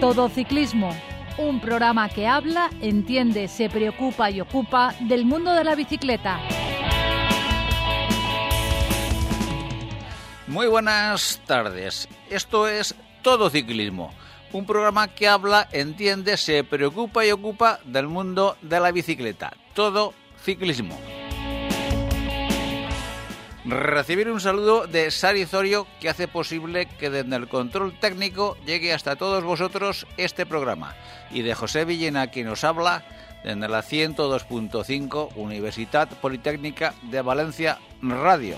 Todo Ciclismo, un programa que habla, entiende, se preocupa y ocupa del mundo de la bicicleta. Muy buenas tardes. Esto es Todo Ciclismo, un programa que habla, entiende, se preocupa y ocupa del mundo de la bicicleta. Todo Ciclismo. Recibir un saludo de Sari Zorio, que hace posible que desde el control técnico llegue hasta todos vosotros este programa, y de José Villena, quien nos habla desde la 102.5 Universitat Politécnica de Valencia Radio.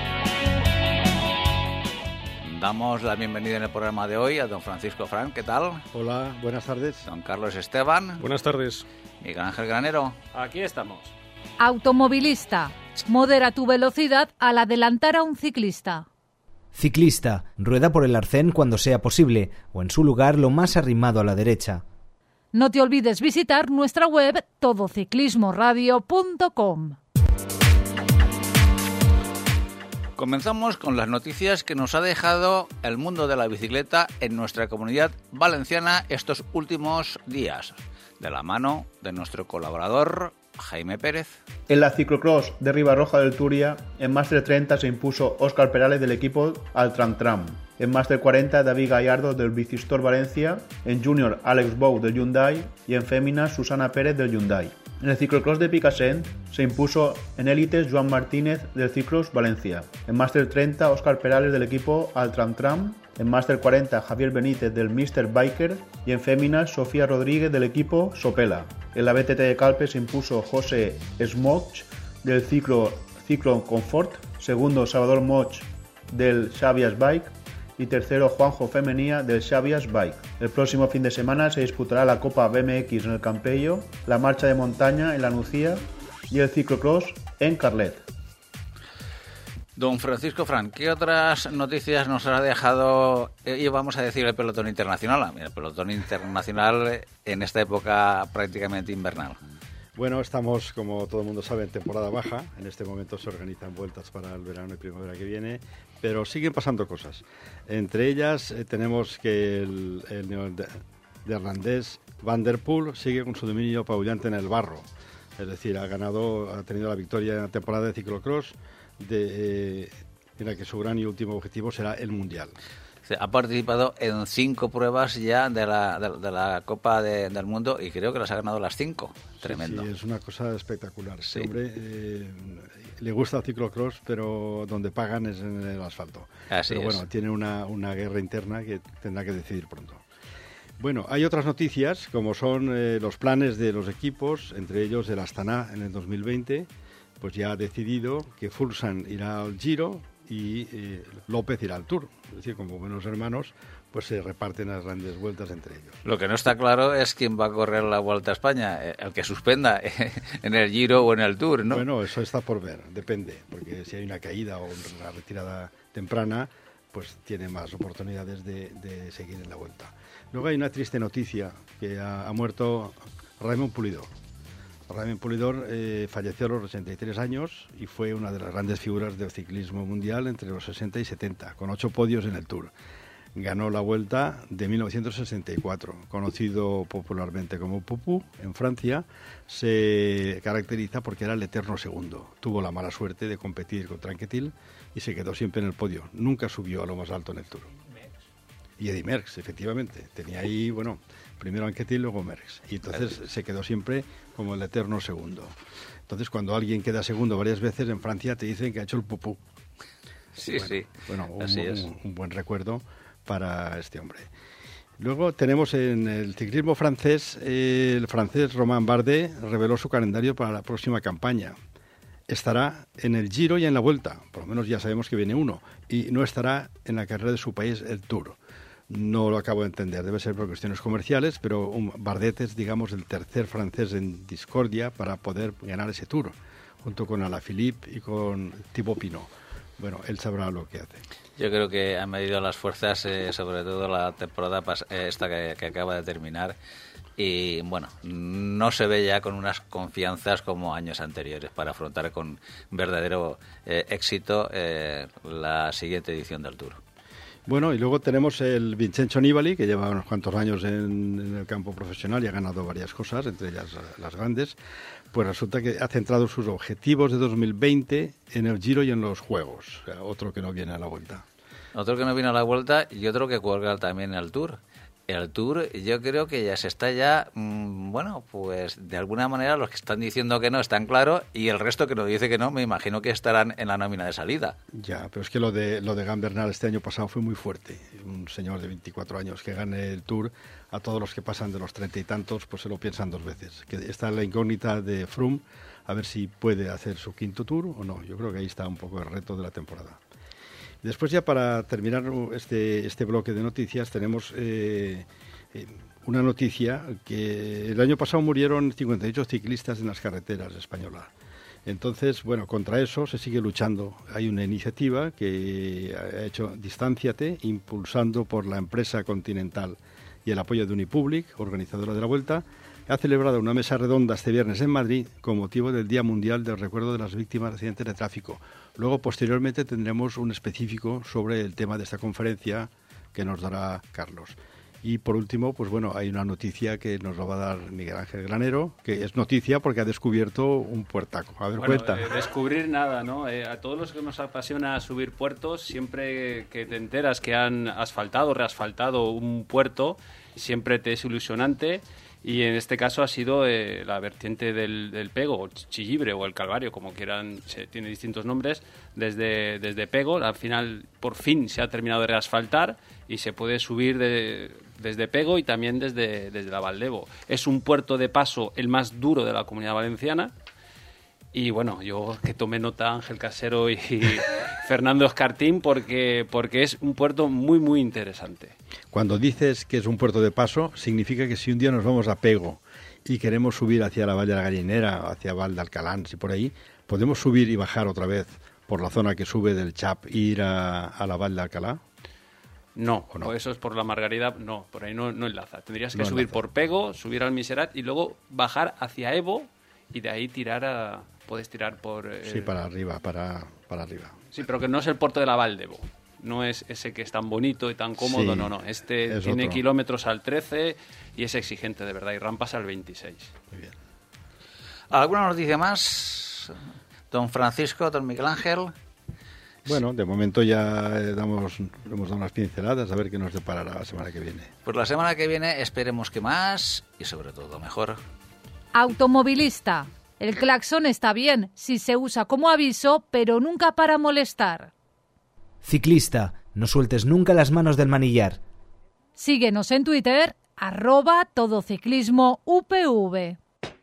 Damos la bienvenida en el programa de hoy a don Francisco Fran. ¿Qué tal? Hola, buenas tardes. Don Carlos Esteban. Buenas tardes. Miguel Ángel Granero. Aquí estamos. Automovilista, modera tu velocidad al adelantar a un ciclista. Ciclista, rueda por el arcén cuando sea posible, o en su lugar lo más arrimado a la derecha. No te olvides visitar nuestra web todociclismoradio.com. Comenzamos con las noticias que nos ha dejado el mundo de la bicicleta en nuestra comunidad valenciana estos últimos días, de la mano de nuestro colaborador Jaime Pérez. En la ciclocross de Ribarroja del Turia, en Máster 30 se impuso Óscar Perales del equipo Altram Tram. En Máster 40, David Gallardo del Bicistore Valencia. En Junior, Alex Bou del Hyundai. Y en Fémina, Susana Pérez del Hyundai. En el ciclocross de Picassent se impuso en élites Joan Martínez del Ciclos Valencia. En Máster 30, Óscar Perales del equipo Altram Tram. En Máster 40, Javier Benítez del Mr. Biker. Y en Féminas, Sofía Rodríguez del equipo Sopela. En la BTT de Calpe se impuso José Smoch del Ciclon Comfort. Segundo, Salvador Moch del Xavias Bike. Y tercero, Juanjo Femenía del Xavias Bike. El próximo fin de semana se disputará la Copa BMX en el Campello, la marcha de montaña en la Nucía y el ciclocross en Carlet. Don Francisco Fran, ¿qué otras noticias nos ha dejado, vamos a decir, el pelotón internacional? Mira, el pelotón internacional en esta época prácticamente invernal. Bueno, estamos, como todo el mundo sabe, en temporada baja. En este momento se organizan vueltas para el verano y primavera que viene, pero siguen pasando cosas. Entre ellas tenemos que el neerlandés Van der Poel sigue con su dominio apabullante en el barro. Es decir, ha tenido la victoria en la temporada de ciclocross, en la que su gran y último objetivo será el Mundial. Ha participado en 5 pruebas ya de la Copa del Mundo y creo que las ha ganado las 5. Tremendo. Sí, es una cosa espectacular. Sí. Este hombre le gusta el ciclocross, pero donde pagan es en el asfalto. Así pero bueno, tiene una guerra interna que tendrá que decidir pronto. Bueno, hay otras noticias, como son los planes de los equipos, entre ellos el Astana en el 2020, pues ya ha decidido que Fulsan irá al Giro y López irá al Tour. Es decir, como buenos hermanos, pues se reparten las grandes vueltas entre ellos. Lo que no está claro es quién va a correr la Vuelta a España, el que suspenda en el Giro o en el Tour, ¿no? Bueno, eso está por ver, depende, porque si hay una caída o una retirada temprana, pues tiene más oportunidades de seguir en la Vuelta. Luego hay una triste noticia, que ha muerto Raimon Pulidor. Raimon Pulidor falleció a los 83 años y fue una de las grandes figuras del ciclismo mundial entre los 60 y 70, con 8 podios en el Tour. Ganó la Vuelta de 1964, conocido popularmente como Pupú en Francia. Se caracteriza porque era el eterno segundo. Tuvo la mala suerte de competir con Anquetil y se quedó siempre en el podio. Nunca subió a lo más alto en el Tour. Y Eddy Merckx, efectivamente. Tenía ahí, bueno, primero Anquetil, luego Merckx. Y entonces se quedó siempre como el eterno segundo. Entonces, cuando alguien queda segundo varias veces en Francia, te dicen que ha hecho el pupú. Sí, sí. Bueno, Así es. Un buen recuerdo para este hombre. Luego tenemos en el ciclismo francés, el francés Romain Bardet reveló su calendario para la próxima campaña. Estará en el Giro y en la Vuelta, por lo menos ya sabemos que viene uno, y no estará en la carrera de su país, el Tour. No lo acabo de entender, debe ser por cuestiones comerciales, pero Bardet es, digamos, el tercer francés en discordia para poder ganar ese Tour, junto con Alaphilippe y con Thibaut Pinot. Bueno, él sabrá lo que hace. Yo creo que ha medido las fuerzas, sobre todo la temporada esta que acaba de terminar, y bueno, no se ve ya con unas confianzas como años anteriores para afrontar con verdadero éxito la siguiente edición del Tour. Bueno, y luego tenemos el Vincenzo Nibali, que lleva unos cuantos años en el campo profesional y ha ganado varias cosas, entre ellas las grandes. Pues resulta que ha centrado sus objetivos de 2020 en el Giro y en los Juegos. O sea, otro que no viene a la Vuelta. Otro que no viene a la Vuelta y otro que cuelga también el Tour. El Tour, yo creo que ya se está bueno, pues de alguna manera los que están diciendo que no están claros y el resto que nos dice que no, me imagino que estarán en la nómina de salida. Ya, pero es que lo de Egan Bernal este año pasado fue muy fuerte. Un señor de 24 años que gane el Tour, a todos los que pasan de los 30 y tantos, pues se lo piensan dos veces. Que está la incógnita de Froome, a ver si puede hacer su quinto Tour o no. Yo creo que ahí está un poco el reto de la temporada. Después, ya para terminar este bloque de noticias, tenemos una noticia que el año pasado murieron 58 ciclistas en las carreteras españolas. Entonces, bueno, contra eso se sigue luchando. Hay una iniciativa que ha hecho Distánciate, impulsando por la empresa Continental y el apoyo de Unipublic, organizadora de la Vuelta, ha celebrado una mesa redonda este viernes en Madrid con motivo del Día Mundial del Recuerdo de las Víctimas de Accidentes de Tráfico. Luego, posteriormente, tendremos un específico sobre el tema de esta conferencia que nos dará Carlos. Y por último, pues bueno, hay una noticia que nos lo va a dar Miguel Ángel Granero, que es noticia porque ha descubierto un puertaco. A ver, cuenta. Descubrir nada, ¿no? A todos los que nos apasiona subir puertos, siempre que te enteras que han asfaltado, reasfaltado un puerto, siempre te es ilusionante. Y en este caso ha sido la vertiente del Pego, o Chillibre, o el Calvario, como quieran, tiene distintos nombres, desde Pego. Al final, por fin, se ha terminado de reasfaltar y se puede subir desde Pego y también desde la Valdevo. Es un puerto de paso el más duro de la Comunidad Valenciana. Y bueno, yo que tomé nota, Ángel Casero y Fernando Escartín, porque es un puerto muy, muy interesante. Cuando dices que es un puerto de paso, significa que si un día nos vamos a Pego y queremos subir hacia la Valle de la Gallinera, hacia Val de Alcalán, si por ahí, ¿podemos subir y bajar otra vez por la zona que sube del Chap e ir a la Val de Alcalá? No, o eso es por la Margarida, no, por ahí no enlaza. Tendrías que subir por Pego, subir al Miserat y luego bajar hacia Evo y de ahí puedes tirar por... Sí, para arriba, para arriba. Sí, pero que no es el puerto de la Valdevo. No es ese que es tan bonito y tan cómodo, sí, no. Este tiene otro. Kilómetros al 13 y es exigente, de verdad, y rampas al 26. Muy bien. ¿Alguna noticia más, don Francisco, don Miguel Ángel? Bueno, de momento ya hemos dado unas pinceladas, a ver qué nos deparará la semana que viene. Pues la semana que viene esperemos que más y sobre todo mejor. Automovilista. El claxon está bien si se usa como aviso, pero nunca para molestar. Ciclista, no sueltes nunca las manos del manillar. Síguenos en Twitter, @todociclismoupv.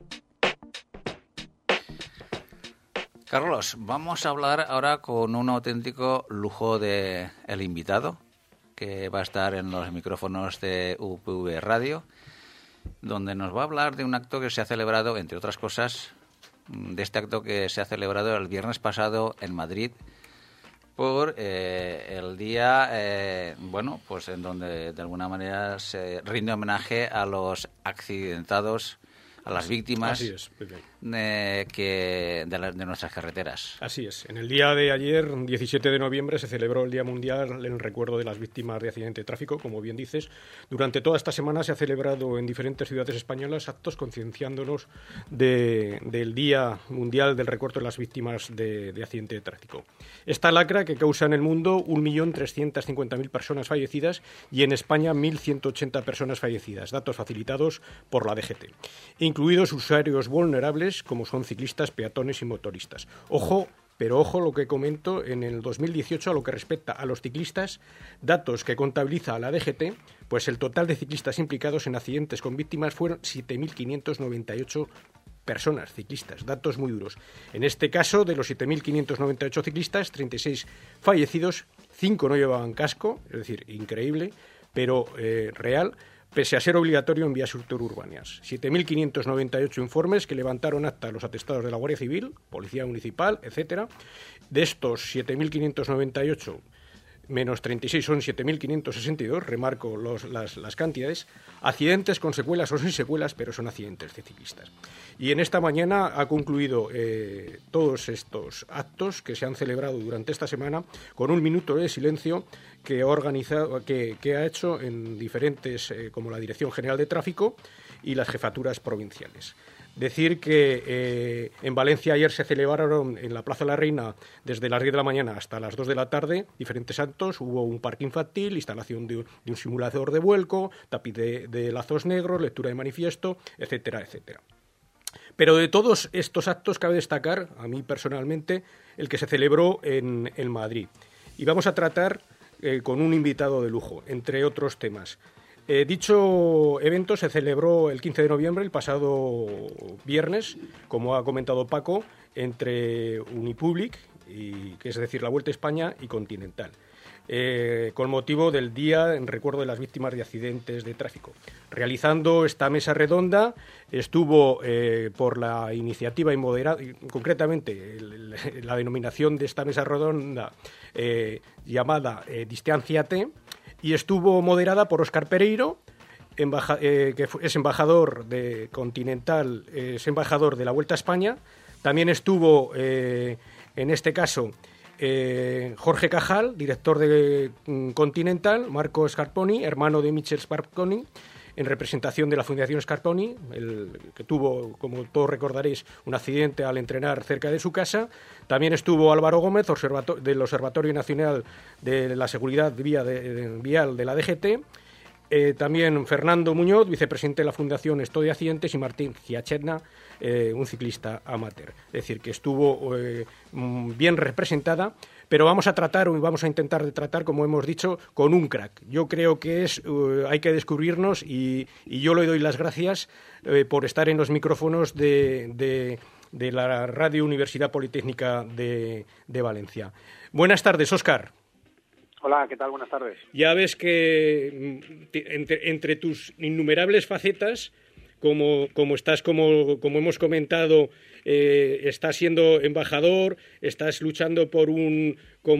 Carlos, vamos a hablar ahora con un auténtico lujo de el invitado, que va a estar en los micrófonos de UPV Radio, donde nos va a hablar de un acto que se ha celebrado, entre otras cosas, de este acto que se ha celebrado el viernes pasado en Madrid, por el día, pues en donde de alguna manera se rinde homenaje a los accidentados, a las víctimas de nuestras carreteras. Así es. En el día de ayer, 17 de noviembre, se celebró el Día Mundial en recuerdo de las víctimas de accidente de tráfico, como bien dices. Durante toda esta semana se ha celebrado en diferentes ciudades españolas actos concienciándonos del Día Mundial del recuerdo de las víctimas de accidente de tráfico. Esta lacra que causa en el mundo 1.350.000 personas fallecidas y en España 1.180 personas fallecidas, datos facilitados por la DGT. Incluidos usuarios vulnerables como son ciclistas, peatones y motoristas. Ojo lo que comento, en el 2018 a lo que respecta a los ciclistas, datos que contabiliza la DGT, pues el total de ciclistas implicados en accidentes con víctimas fueron 7.598 personas ciclistas, datos muy duros. En este caso, de los 7.598 ciclistas, 36 fallecidos, 5 no llevaban casco, es decir, increíble, pero real, pese a ser obligatorio en vías interurbanas. 7.598 informes que levantaron acta los atestados de la Guardia Civil, Policía Municipal, etcétera. De estos 7.598, menos 36 son 7.562, remarco las cantidades, accidentes con secuelas o sin secuelas, pero son accidentes de ciclistas. Y en esta mañana ha concluido todos estos actos que se han celebrado durante esta semana con un minuto de silencio que ha organizado, que ha hecho en diferentes, como la Dirección General de Tráfico y las jefaturas provinciales. Decir que en Valencia ayer se celebraron en la Plaza de la Reina desde las 10 de la mañana hasta las 2 de la tarde diferentes actos. Hubo un parque infantil, instalación de un simulador de vuelco, tapiz de lazos negros, lectura de manifiesto, etcétera, etcétera. Pero de todos estos actos cabe destacar, a mí personalmente, el que se celebró en Madrid. Y vamos a tratar con un invitado de lujo, entre otros temas. Dicho evento se celebró el 15 de noviembre, el pasado viernes, como ha comentado Paco, entre Unipublic, que es decir, la Vuelta a España, y Continental, con motivo del Día en recuerdo de las víctimas de accidentes de tráfico. Realizando esta mesa redonda estuvo, por la iniciativa y concretamente la denominación de esta mesa redonda llamada Distanciate, y estuvo moderada por Óscar Pereiro, que es embajador de Continental, es embajador de la Vuelta a España. También estuvo, en este caso, Jorge Cajal, director de Continental, Marco Scarponi, hermano de Michel Scarponi, en representación de la Fundación Scarponi, que tuvo, como todos recordaréis, un accidente al entrenar cerca de su casa. También estuvo Álvaro Gómez, del Observatorio Nacional de la Seguridad Vial de la DGT. También Fernando Muñoz, vicepresidente de la Fundación Estudio de Accidentes, y Martín Giachetna, un ciclista amateur. Es decir, que estuvo bien representada, pero vamos a intentar tratar, como hemos dicho, con un crack. Yo creo que hay que descubrirnos, y yo le doy las gracias por estar en los micrófonos de la Radio Universidad Politécnica de Valencia. Buenas tardes, Óscar. Hola, ¿qué tal? Buenas tardes. Ya ves que entre tus innumerables facetas, como hemos comentado, estás siendo embajador, estás luchando por un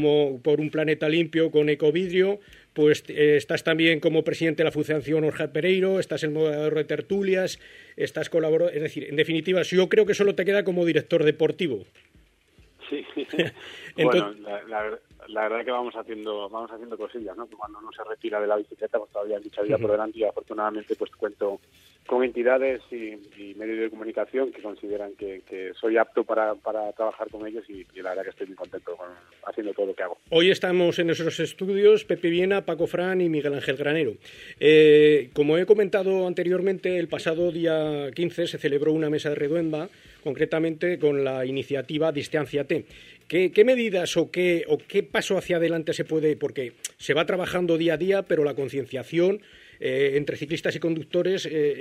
planeta limpio con Ecovidrio, pues estás también como presidente de la Fundación Óscar Pereiro, estás el moderador de tertulias, estás colaborador, es decir, en definitiva, yo creo que solo te queda como director deportivo. Sí. Entonces, bueno, la verdad es que vamos haciendo cosillas, ¿no? Cuando uno se retira de la bicicleta, pues todavía hay mucha vida por delante, y afortunadamente pues cuento con entidades y medios de comunicación que consideran que soy apto para trabajar con ellos, y la verdad que estoy muy contento haciendo todo lo que hago. Hoy estamos en esos estudios Pepe Viena, Paco Fran y Miguel Ángel Granero. Como he comentado anteriormente, el pasado día 15 se celebró una mesa redonda, concretamente con la iniciativa Distanciate. ¿Qué medidas o qué paso hacia adelante se puede? Porque se va trabajando día a día, pero la concienciación entre ciclistas y conductores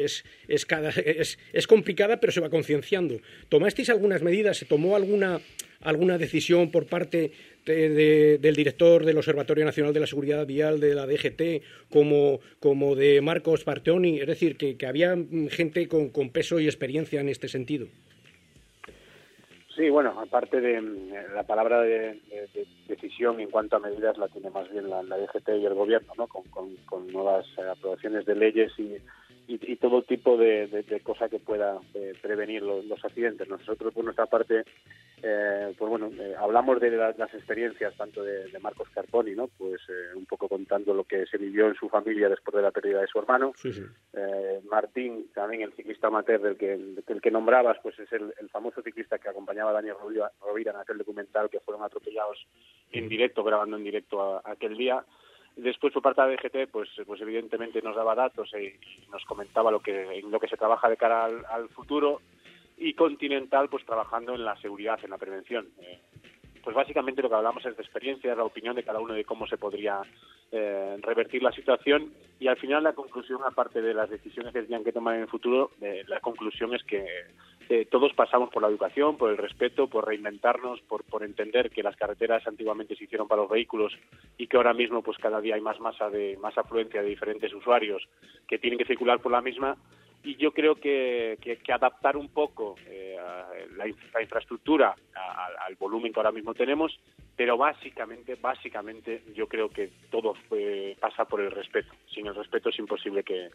es complicada, pero se va concienciando. ¿Tomasteis algunas medidas? ¿Se tomó alguna decisión por parte del director del Observatorio Nacional de la Seguridad Vial de la DGT, como de Marcos Scarponi? Es decir, que había gente con peso y experiencia en este sentido. Sí, bueno, aparte de la palabra de decisión en cuanto a medidas la tiene más bien la DGT y el Gobierno, ¿no? Con nuevas aprobaciones de leyes y todo tipo de cosa que pueda prevenir los accidentes. Nosotros, por nuestra parte, hablamos de las experiencias tanto de Marcos Scarponi, ¿no? Pues un poco contando lo que se vivió en su familia después de la pérdida de su hermano. Sí. Martín, también el ciclista amateur del que nombrabas, pues es el famoso ciclista que acompañaba a Daniel Rovira en aquel documental, que fueron atropellados en directo, grabando en directo aquel día. Después, por parte de la DGT, pues evidentemente nos daba datos y nos comentaba en lo que se trabaja de cara al futuro, y Continental, pues trabajando en la seguridad, en la prevención. Pues básicamente lo que hablamos es de experiencias, la opinión de cada uno de cómo se podría revertir la situación, y al final la conclusión, aparte de las decisiones que tenían que tomar en el futuro, la conclusión es que todos pasamos por la educación, por el respeto, por reinventarnos, por entender que las carreteras antiguamente se hicieron para los vehículos, y que ahora mismo pues cada día hay más afluencia de diferentes usuarios que tienen que circular por la misma. Y yo creo que adaptar un poco la infraestructura al volumen que ahora mismo tenemos, pero básicamente yo creo que todo pasa por el respeto. Sin el respeto es imposible que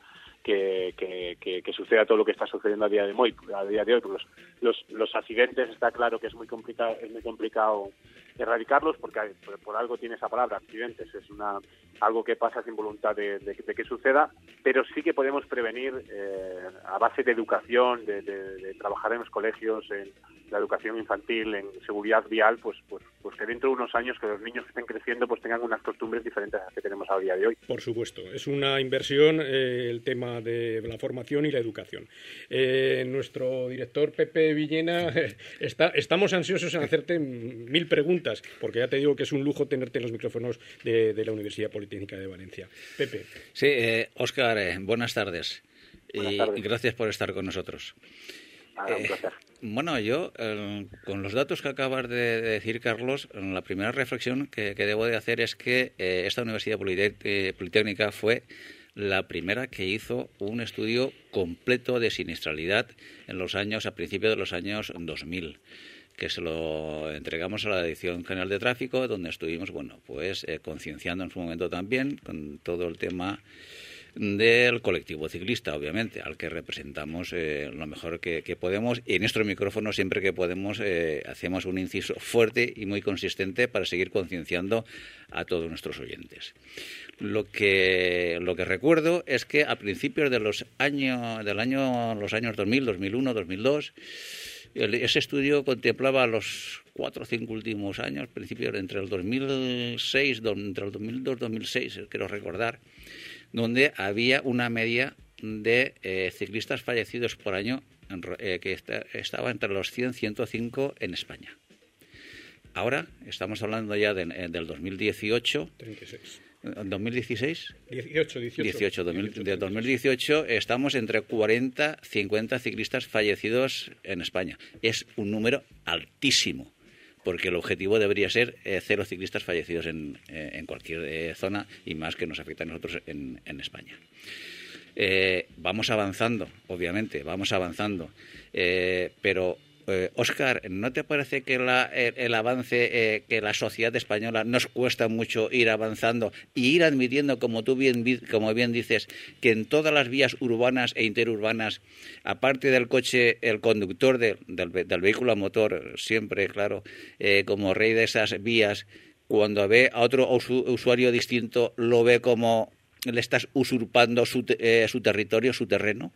suceda todo lo que está sucediendo a día de hoy. Porque los accidentes está claro que es muy complicado erradicarlos, porque por algo tiene esa palabra, accidentes, es algo que pasa sin voluntad de que suceda, pero sí que podemos prevenir a base de educación, de trabajar en los colegios, en la educación infantil, en seguridad vial, pues que dentro de unos años que los niños que estén creciendo pues tengan unas costumbres diferentes a las que tenemos a día de hoy. Por supuesto, es una inversión el tema de la formación y la educación. Nuestro director Pepe Villena, estamos ansiosos en hacerte 1000 preguntas, porque ya te digo que es un lujo tenerte en los micrófonos de la Universidad Politécnica de Valencia. Pepe. Sí, Óscar, buenas tardes. Buenas tardes. Y gracias por estar con nosotros. Un placer. Bueno, yo, con los datos que acabas de decir, Carlos, la primera reflexión que debo de hacer es que esta Universidad Politécnica fue la primera que hizo un estudio completo de siniestralidad a principios de los años 2000, que se lo entregamos a la Dirección General de Tráfico, donde estuvimos, concienciando en su momento también con todo el tema del colectivo ciclista, obviamente, al que representamos lo mejor que podemos, y en nuestro micrófono siempre que podemos hacemos un inciso fuerte y muy consistente para seguir concienciando a todos nuestros oyentes. Lo que recuerdo es que a principios de los años 2000, 2001, 2002, ese estudio contemplaba los 4 o 5 últimos años, principios entre el 2006, entre el 2002 y 2006, quiero recordar, donde había una media de ciclistas fallecidos por año que estaba entre los 100 y 105 en España. Ahora estamos hablando ya del 2018. 36. ¿2016? 18. De 2018 estamos entre 40 y 50 ciclistas fallecidos en España. Es un número altísimo, porque el objetivo debería ser 0 ciclistas fallecidos en cualquier zona, y más que nos afecta a nosotros en España. Vamos avanzando, obviamente, pero Óscar, ¿no te parece que el avance, que la sociedad española nos cuesta mucho ir avanzando y ir admitiendo, como bien dices, que en todas las vías urbanas e interurbanas, aparte del coche, el conductor del vehículo a motor, siempre, claro, como rey de esas vías, cuando ve a otro usuario distinto, lo ve como le estás usurpando su territorio, su terreno?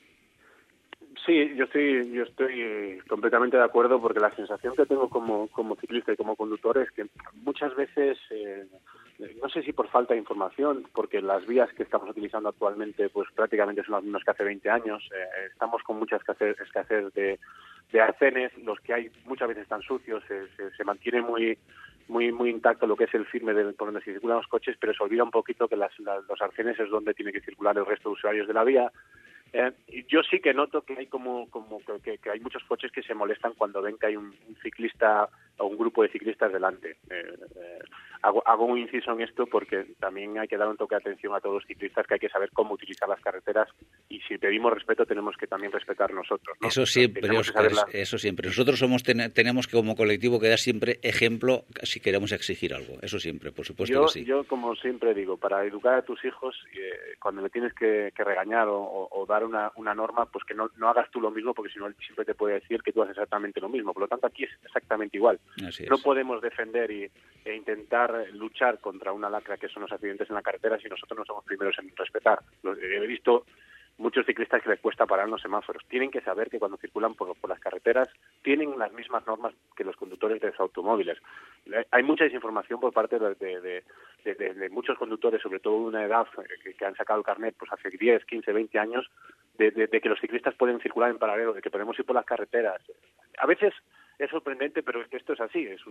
Sí, yo estoy completamente de acuerdo, porque la sensación que tengo como ciclista y como conductor es que muchas veces, no sé si por falta de información, porque las vías que estamos utilizando actualmente pues prácticamente son las mismas que hace 20 años, estamos con mucha escasez de arcenes, los que hay muchas veces están sucios, se mantiene muy intacto lo que es el firme por donde se circulan los coches, pero se olvida un poquito que los arcenes es donde tiene que circular el resto de usuarios de la vía. Yo sí que noto que hay que hay muchos coches que se molestan cuando ven que hay un ciclista o un grupo de ciclistas delante. Hago un inciso en esto porque también hay que dar un toque de atención a todos los ciclistas, que hay que saber cómo utilizar las carreteras, y si pedimos respeto tenemos que también respetar nosotros, ¿no? Eso siempre, Óscar, eso siempre. Nosotros tenemos que, como colectivo, que dar siempre ejemplo si queremos exigir algo. Eso siempre, por supuesto que sí. Yo, como siempre digo, para educar a tus hijos, cuando le tienes que regañar o dar una norma, pues que no hagas tú lo mismo, porque si no él siempre te puede decir que tú haces exactamente lo mismo. Por lo tanto, aquí es exactamente igual. No podemos defender e intentar luchar contra una lacra que son los accidentes en la carretera si nosotros no somos primeros en respetar. He visto muchos ciclistas que les cuesta parar en los semáforos. Tienen que saber que cuando circulan por las carreteras tienen las mismas normas que los conductores de los automóviles. Hay mucha desinformación por parte de muchos conductores, sobre todo de una edad que han sacado el carnet pues hace 10, 15, 20 años, de que los ciclistas pueden circular en paralelo, de que podemos ir por las carreteras. A veces es sorprendente, pero es que esto es así, es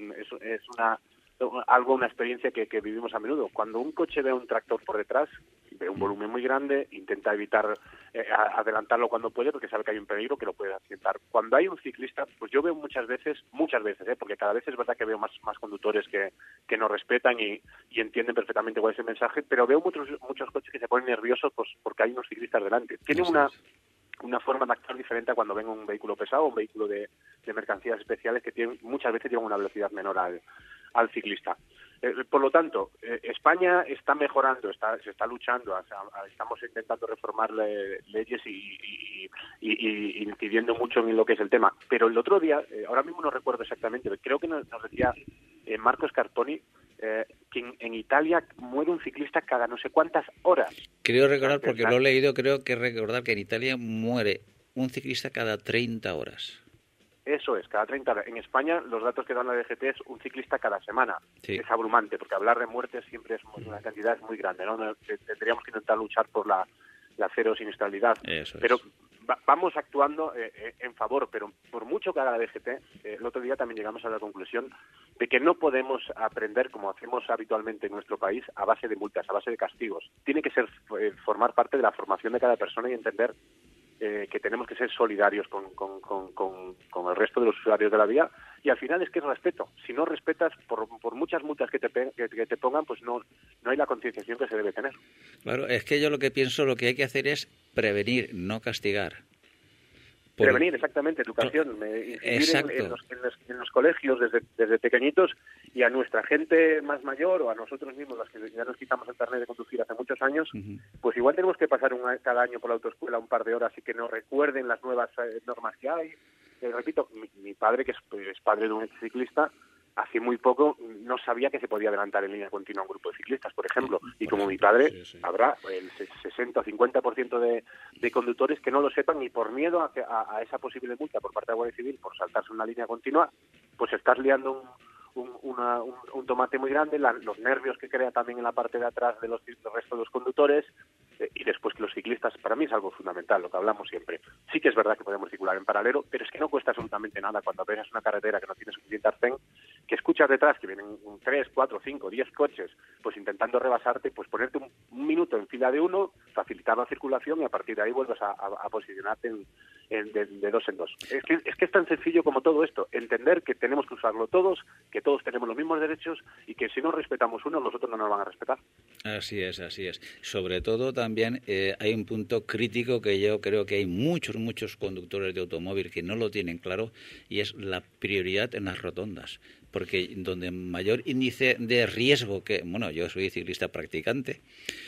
una experiencia que vivimos a menudo. Cuando un coche ve un tractor por detrás, ve un volumen muy grande, intenta evitar adelantarlo cuando puede, porque sabe que hay un peligro que lo puede accidentar. Cuando hay un ciclista, pues yo veo muchas veces, porque cada vez es verdad que veo más conductores que nos respetan y entienden perfectamente cuál es el mensaje, pero veo muchos coches que se ponen nerviosos pues porque hay unos ciclistas delante. Tienen una forma de actuar diferente a cuando ven un vehículo pesado, un vehículo de mercancías especiales que muchas veces llevan una velocidad menor al ciclista. Por lo tanto, España está mejorando, se está luchando, estamos intentando reformar leyes y incidiendo mucho en lo que es el tema. Pero el otro día, ahora mismo no recuerdo exactamente, creo que nos decía Marco Scarponi que en Italia muere un ciclista cada no sé cuántas horas. Creo recordar, porque lo he leído, creo que recordar que en Italia muere un ciclista cada 30 horas. Eso es, cada 30 horas. En España, los datos que dan la DGT es un ciclista cada semana. Sí. Es abrumante, porque hablar de muertes siempre es una cantidad muy grande, ¿no? Tendríamos que intentar luchar por la cero siniestralidad. Pero vamos actuando en favor, pero por mucho que haga la DGT, el otro día también llegamos a la conclusión de que no podemos aprender, como hacemos habitualmente en nuestro país, a base de multas, a base de castigos. Tiene que ser formar parte de la formación de cada persona y entender que tenemos que ser solidarios con el resto de los usuarios de la vía, y al final es que es respeto. Si no respetas, por muchas multas que te pongan, pues no hay la concienciación que se debe tener. Claro, es que yo lo que pienso, lo que hay que hacer es prevenir, no castigar. Prevenir, exactamente, educación, incidir en los colegios desde pequeñitos, y a nuestra gente más mayor o a nosotros mismos, los que ya nos quitamos el carnet de conducir hace muchos años, pues igual tenemos que pasar cada año por la autoescuela un par de horas y que nos recuerden las nuevas normas que hay. Repito, mi padre, que es padre de un ciclista, hace muy poco no sabía que se podía adelantar en línea continua a un grupo de ciclistas, por ejemplo. Y como mi padre, habrá el 60 o 50% de conductores que no lo sepan, y por miedo a esa posible multa por parte de la Guardia Civil por saltarse una línea continua, pues estás liando un tomate muy grande, los nervios que crea también en la parte de atrás del resto de los conductores, y después que los ciclistas, para mí es algo fundamental, lo que hablamos siempre. Sí que es verdad que podemos circular en paralelo, pero es que no cuesta absolutamente nada cuando ves una carretera que no tiene suficiente arcén, que escuchas detrás que vienen 3, 4, 5, 10 coches, pues intentando rebasarte, pues ponerte un minuto en fila de uno, facilitar la circulación, y a partir de ahí vuelves a posicionarte de dos en dos. Es que es tan sencillo como todo esto, entender que tenemos que usarlo todos, que todos tenemos los mismos derechos, y que si no respetamos uno, los otros no nos van a respetar. Así es. Sobre todo también hay un punto crítico que yo creo que hay muchos conductores de automóvil que no lo tienen claro, y es la prioridad en las rotondas. Porque donde mayor índice de riesgo yo soy ciclista practicante,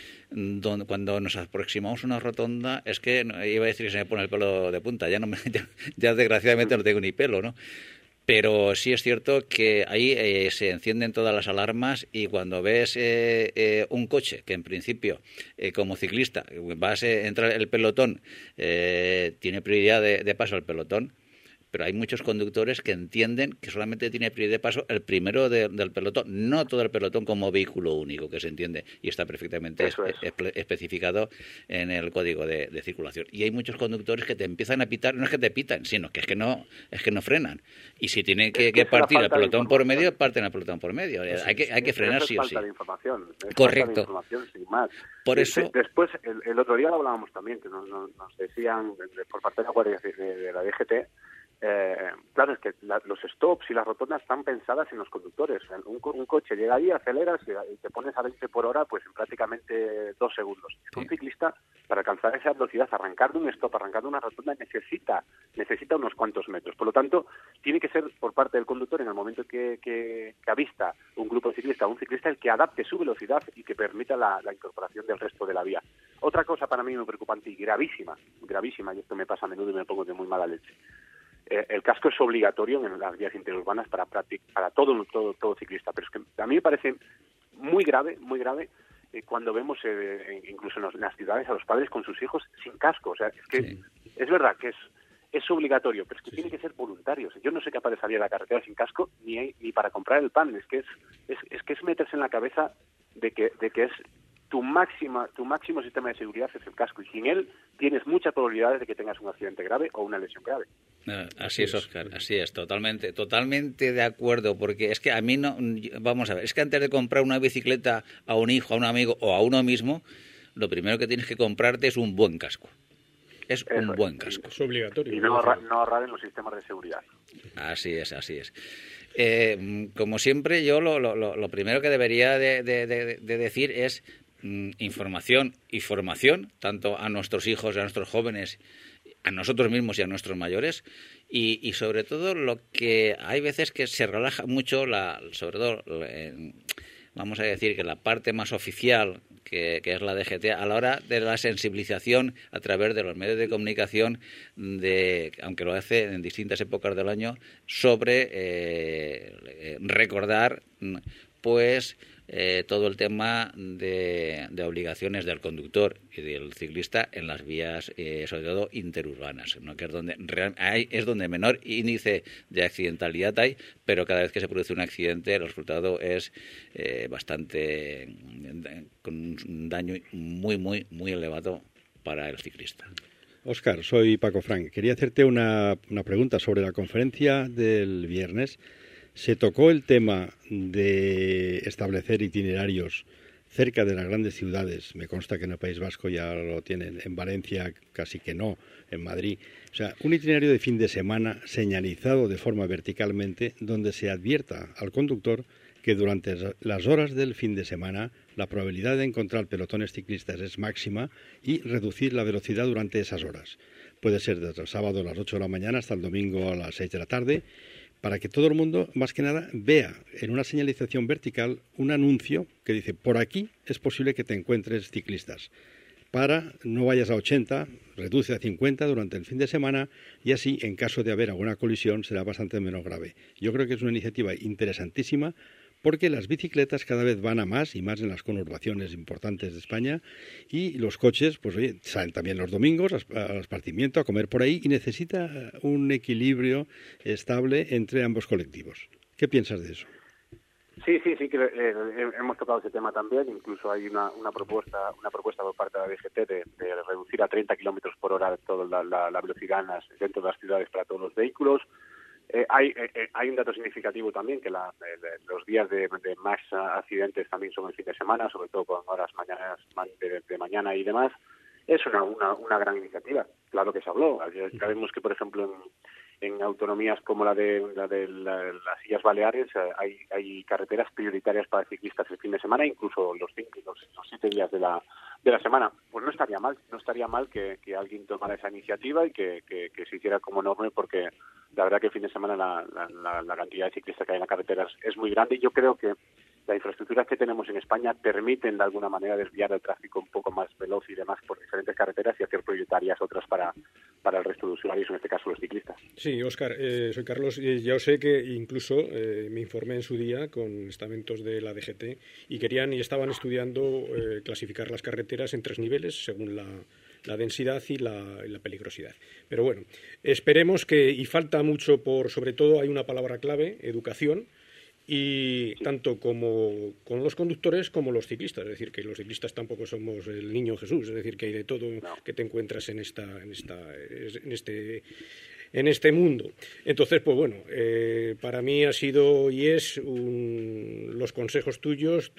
cuando nos aproximamos a una rotonda, es que iba a decir que se me pone el pelo de punta, ya desgraciadamente no tengo ni pelo, ¿no? Pero sí es cierto que ahí se encienden todas las alarmas, y cuando ves un coche que en principio, como ciclista, vas a entrar el pelotón, tiene prioridad de paso al pelotón, pero hay muchos conductores que entienden que solamente tiene prioridad de paso el primero del pelotón, no todo el pelotón como vehículo único, que se entiende y está perfectamente especificado en el código de circulación. Y hay muchos conductores que te empiezan a pitar, no es que te pitan, sino que es que no frenan. Y si tienen que partir el pelotón por medio, parten el pelotón por medio. Hay que frenar sí o sí. Es falta de información. Correcto. Falta de información, sin más. Por eso. Después, el otro día lo hablábamos también, que nos decían por parte de la Guardia de la DGT. Claro, es que los stops y las rotondas están pensadas en los conductores. Un coche llega ahí, aceleras y te pones a 20 por hora, pues en prácticamente 2 segundos. Sí. Un ciclista, para alcanzar esa velocidad, arrancar de un stop, arrancar de una rotonda, necesita unos cuantos metros. Por lo tanto, tiene que ser por parte del conductor, en el momento que avista un grupo de ciclistas, un ciclista, el que adapte su velocidad y que permita la incorporación del resto de la vía. Otra cosa para mí muy preocupante y gravísima, y esto me pasa a menudo y me pongo de muy mala leche. El casco es obligatorio en las vías interurbanas para todo ciclista, pero es que a mí me parece muy grave cuando vemos incluso en las ciudades a los padres con sus hijos sin casco. O sea, es que es verdad que es obligatorio, pero es que tiene que ser voluntario. O sea, yo no soy capaz de salir a la carretera sin casco ni para comprar el pan. Es que es meterse en la cabeza de que es tu máximo sistema de seguridad es el casco, y sin él tienes muchas probabilidades de que tengas un accidente grave o una lesión grave. Así es, Óscar, así es, totalmente de acuerdo, porque es que a mí no, vamos a ver, es que antes de comprar una bicicleta a un hijo, a un amigo o a uno mismo, lo primero que tienes que comprarte es un buen casco. Es buen casco. Es obligatorio. Y no ahorrar en los sistemas de seguridad. Así es. Como siempre, yo lo primero que debería de decir es información y formación, tanto a nuestros hijos, a nuestros jóvenes, a nosotros mismos y a nuestros mayores, y sobre todo lo que hay veces que se relaja mucho, sobre todo, vamos a decir que la parte más oficial, que es la DGT, a la hora de la sensibilización a través de los medios de comunicación, aunque lo hace en distintas épocas del año, sobre recordar pues todo el tema de obligaciones del conductor y del ciclista en las vías, sobre todo interurbanas, ¿no? Que es donde menor índice de accidentalidad hay, pero cada vez que se produce un accidente el resultado es bastante, con un daño muy, muy, muy elevado para el ciclista. Óscar, soy Paco Frank. Quería hacerte una pregunta sobre la conferencia del viernes. Se tocó el tema de establecer itinerarios cerca de las grandes ciudades. Me consta que en el País Vasco ya lo tienen, en Valencia casi que no, en Madrid. O sea, un itinerario de fin de semana señalizado de forma verticalmente, donde se advierta al conductor que durante las horas del fin de semana la probabilidad de encontrar pelotones ciclistas es máxima y reducir la velocidad durante esas horas. Puede ser desde el sábado a las 8 de la mañana hasta el domingo a las 6 de la tarde, para que todo el mundo, más que nada, vea en una señalización vertical un anuncio que dice: por aquí es posible que te encuentres ciclistas. No vayas a 80, reduce a 50 durante el fin de semana, y así, en caso de haber alguna colisión, será bastante menos grave. Yo creo que es una iniciativa interesantísima, porque las bicicletas cada vez van a más, y más en las conurbaciones importantes de España, y los coches, pues oye, salen también los domingos al esparcimiento, a comer por ahí, y necesita un equilibrio estable entre ambos colectivos. ¿Qué piensas de eso? Sí, que hemos tocado ese tema también. Incluso hay una propuesta por parte de la DGT de reducir a 30 kilómetros por hora toda la velocidad dentro de las ciudades para todos los vehículos. Hay un dato significativo también, que los días de más accidentes también son el fin de semana, sobre todo con horas de mañana y demás. Es una gran iniciativa. Claro que se habló. Sabemos que, por ejemplo, en autonomías como la de las Islas Baleares hay carreteras prioritarias para ciclistas el fin de semana, incluso los 7 días de la semana. Pues no estaría mal que alguien tomara esa iniciativa y que se hiciera como norma, porque la verdad que el fin de semana la cantidad de ciclistas que hay en las carreteras es muy grande, y yo creo que las infraestructuras que tenemos en España permiten de alguna manera desviar el tráfico un poco más veloz y demás por diferentes carreteras y hacer prioritarias otras para el resto de usuarios, en este caso los ciclistas. Sí, Óscar, soy Carlos. Ya sé que incluso me informé en su día con estamentos de la DGT y estaban estudiando clasificar las carreteras en 3 niveles según la densidad y la peligrosidad. Pero bueno, esperemos y falta mucho sobre todo hay una palabra clave: educación. Y tanto como con los conductores como los ciclistas, es decir, que los ciclistas tampoco somos el niño Jesús, es decir, que hay de todo que te encuentras en este mundo. Entonces, pues bueno, para mí ha sido y es los consejos tuyos,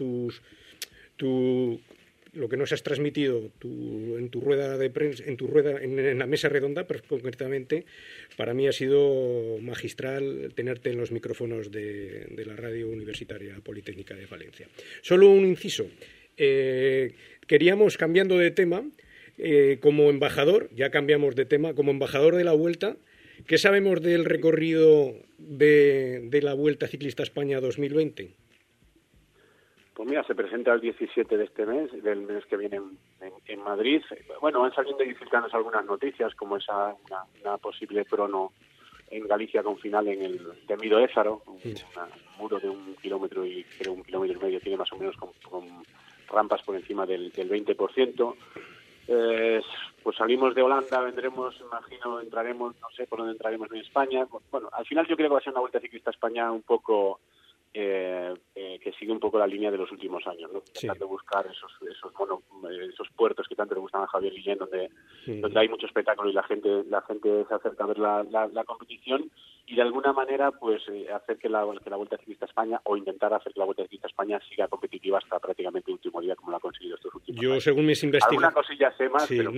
lo que nos has transmitido en tu rueda de prensa, en la mesa redonda, pero concretamente, para mí ha sido magistral tenerte en los micrófonos de la Radio Universitaria Politécnica de Valencia. Solo un inciso. Queríamos, cambiando de tema, como embajador, ya cambiamos de tema, como embajador de la Vuelta, ¿qué sabemos del recorrido de la Vuelta Ciclista España 2020? Pues mira, se presenta el 17 de este mes, del mes que viene en Madrid. Bueno, van saliendo y filtrándose algunas noticias, como una posible crono en Galicia con final en el temido Ézaro, un muro de 1 kilómetro y creo 1,5 kilómetros tiene más o menos con rampas por encima del 20%. Pues salimos de Holanda, vendremos, imagino, entraremos, no sé por dónde entraremos en España. Bueno, al final yo creo que va a ser una Vuelta Ciclista a España un poco que sigue un poco la línea de los últimos años, ¿no? Tratando de buscar esos puertos que tanto le gustan a Javier Guillén, donde hay mucho espectáculo y la gente se acerca a ver la competición, y de alguna manera pues hacer que la Vuelta Ciclista a España, o intentar hacer que la Vuelta Ciclista a España siga competitiva hasta prácticamente el último día, como lo ha conseguido estos últimos años. Según mis investigaciones, alguna cosilla sé más, pero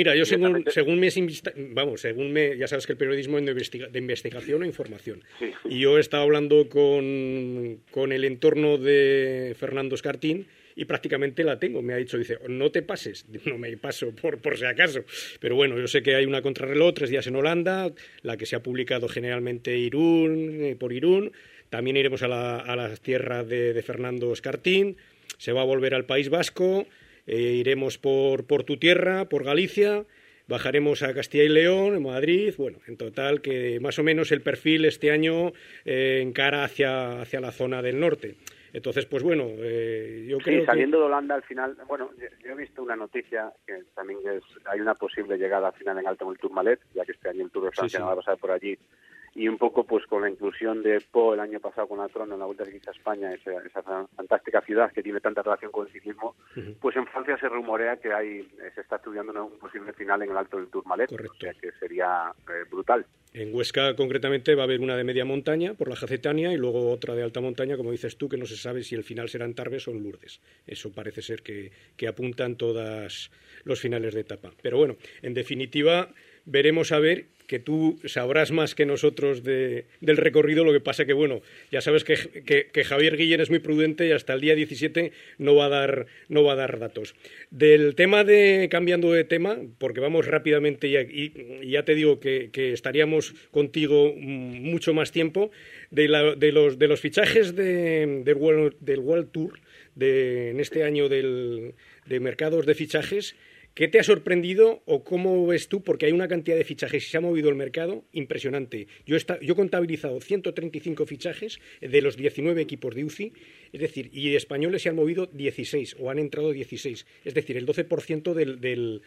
ya sabes que el periodismo es de investigación o información. Sí. Y yo he estado hablando con el entorno de Fernando Escartín, y prácticamente la tengo. Me ha dicho, dice, no te pases. No me paso por si acaso. Pero bueno, yo sé que hay una contrarreloj, 3 días en Holanda, la que se ha publicado generalmente por Irún. También iremos a las tierras de Fernando Escartín. Se va a volver al País Vasco. Iremos por tu tierra, por Galicia. Bajaremos a Castilla y León, en Madrid. Bueno, en total que más o menos el perfil este año encara hacia la zona del norte. Entonces, pues bueno, yo creo saliendo de Holanda al final, bueno, yo he visto una noticia que también hay una posible llegada al final en alto en el Tourmalet, ya que este año el Tour de Francia no va a pasar por allí. Y un poco pues con la inclusión de Po el año pasado con la Trono en la Vuelta Ciclista a España, esa fantástica ciudad que tiene tanta relación con el ciclismo, pues en Francia se rumorea que se está estudiando un posible final en el Alto del Tourmalet, o sea que sería brutal. En Huesca concretamente va a haber una de media montaña por la Jacetania y luego otra de alta montaña, como dices tú, que no se sabe si el final será en Tarbes o en Lourdes. Eso parece ser que apuntan todos los finales de etapa. Pero bueno, en definitiva, veremos a ver, que tú sabrás más que nosotros del recorrido. Lo que pasa que, bueno, ya sabes que Javier Guillén es muy prudente y hasta el día 17 no va a dar datos. Del tema cambiando de tema, porque vamos rápidamente y ya te digo que estaríamos contigo mucho más tiempo, de los fichajes del World Tour, en este año de mercados de fichajes. ¿Qué te ha sorprendido o cómo ves tú? Porque hay una cantidad de fichajes y se ha movido el mercado impresionante. Yo he contabilizado 135 fichajes de los 19 equipos de UCI, es decir, y españoles se han movido 16 o han entrado 16. Es decir, el 12%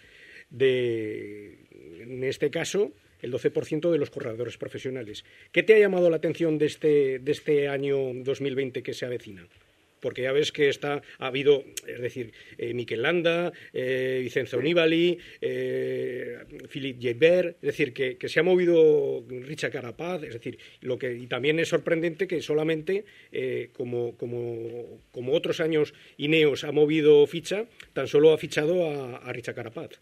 en este caso, el 12% de los corredores profesionales. ¿Qué te ha llamado la atención de este año 2020 que se avecina? Porque ya ves que ha habido, es decir, Mikel Landa, Vicenzo Nibali, Philippe Gilbert, es decir, que se ha movido Richard Carapaz, es decir, y también es sorprendente que solamente, como otros años Ineos ha movido ficha, tan solo ha fichado a Richard Carapaz.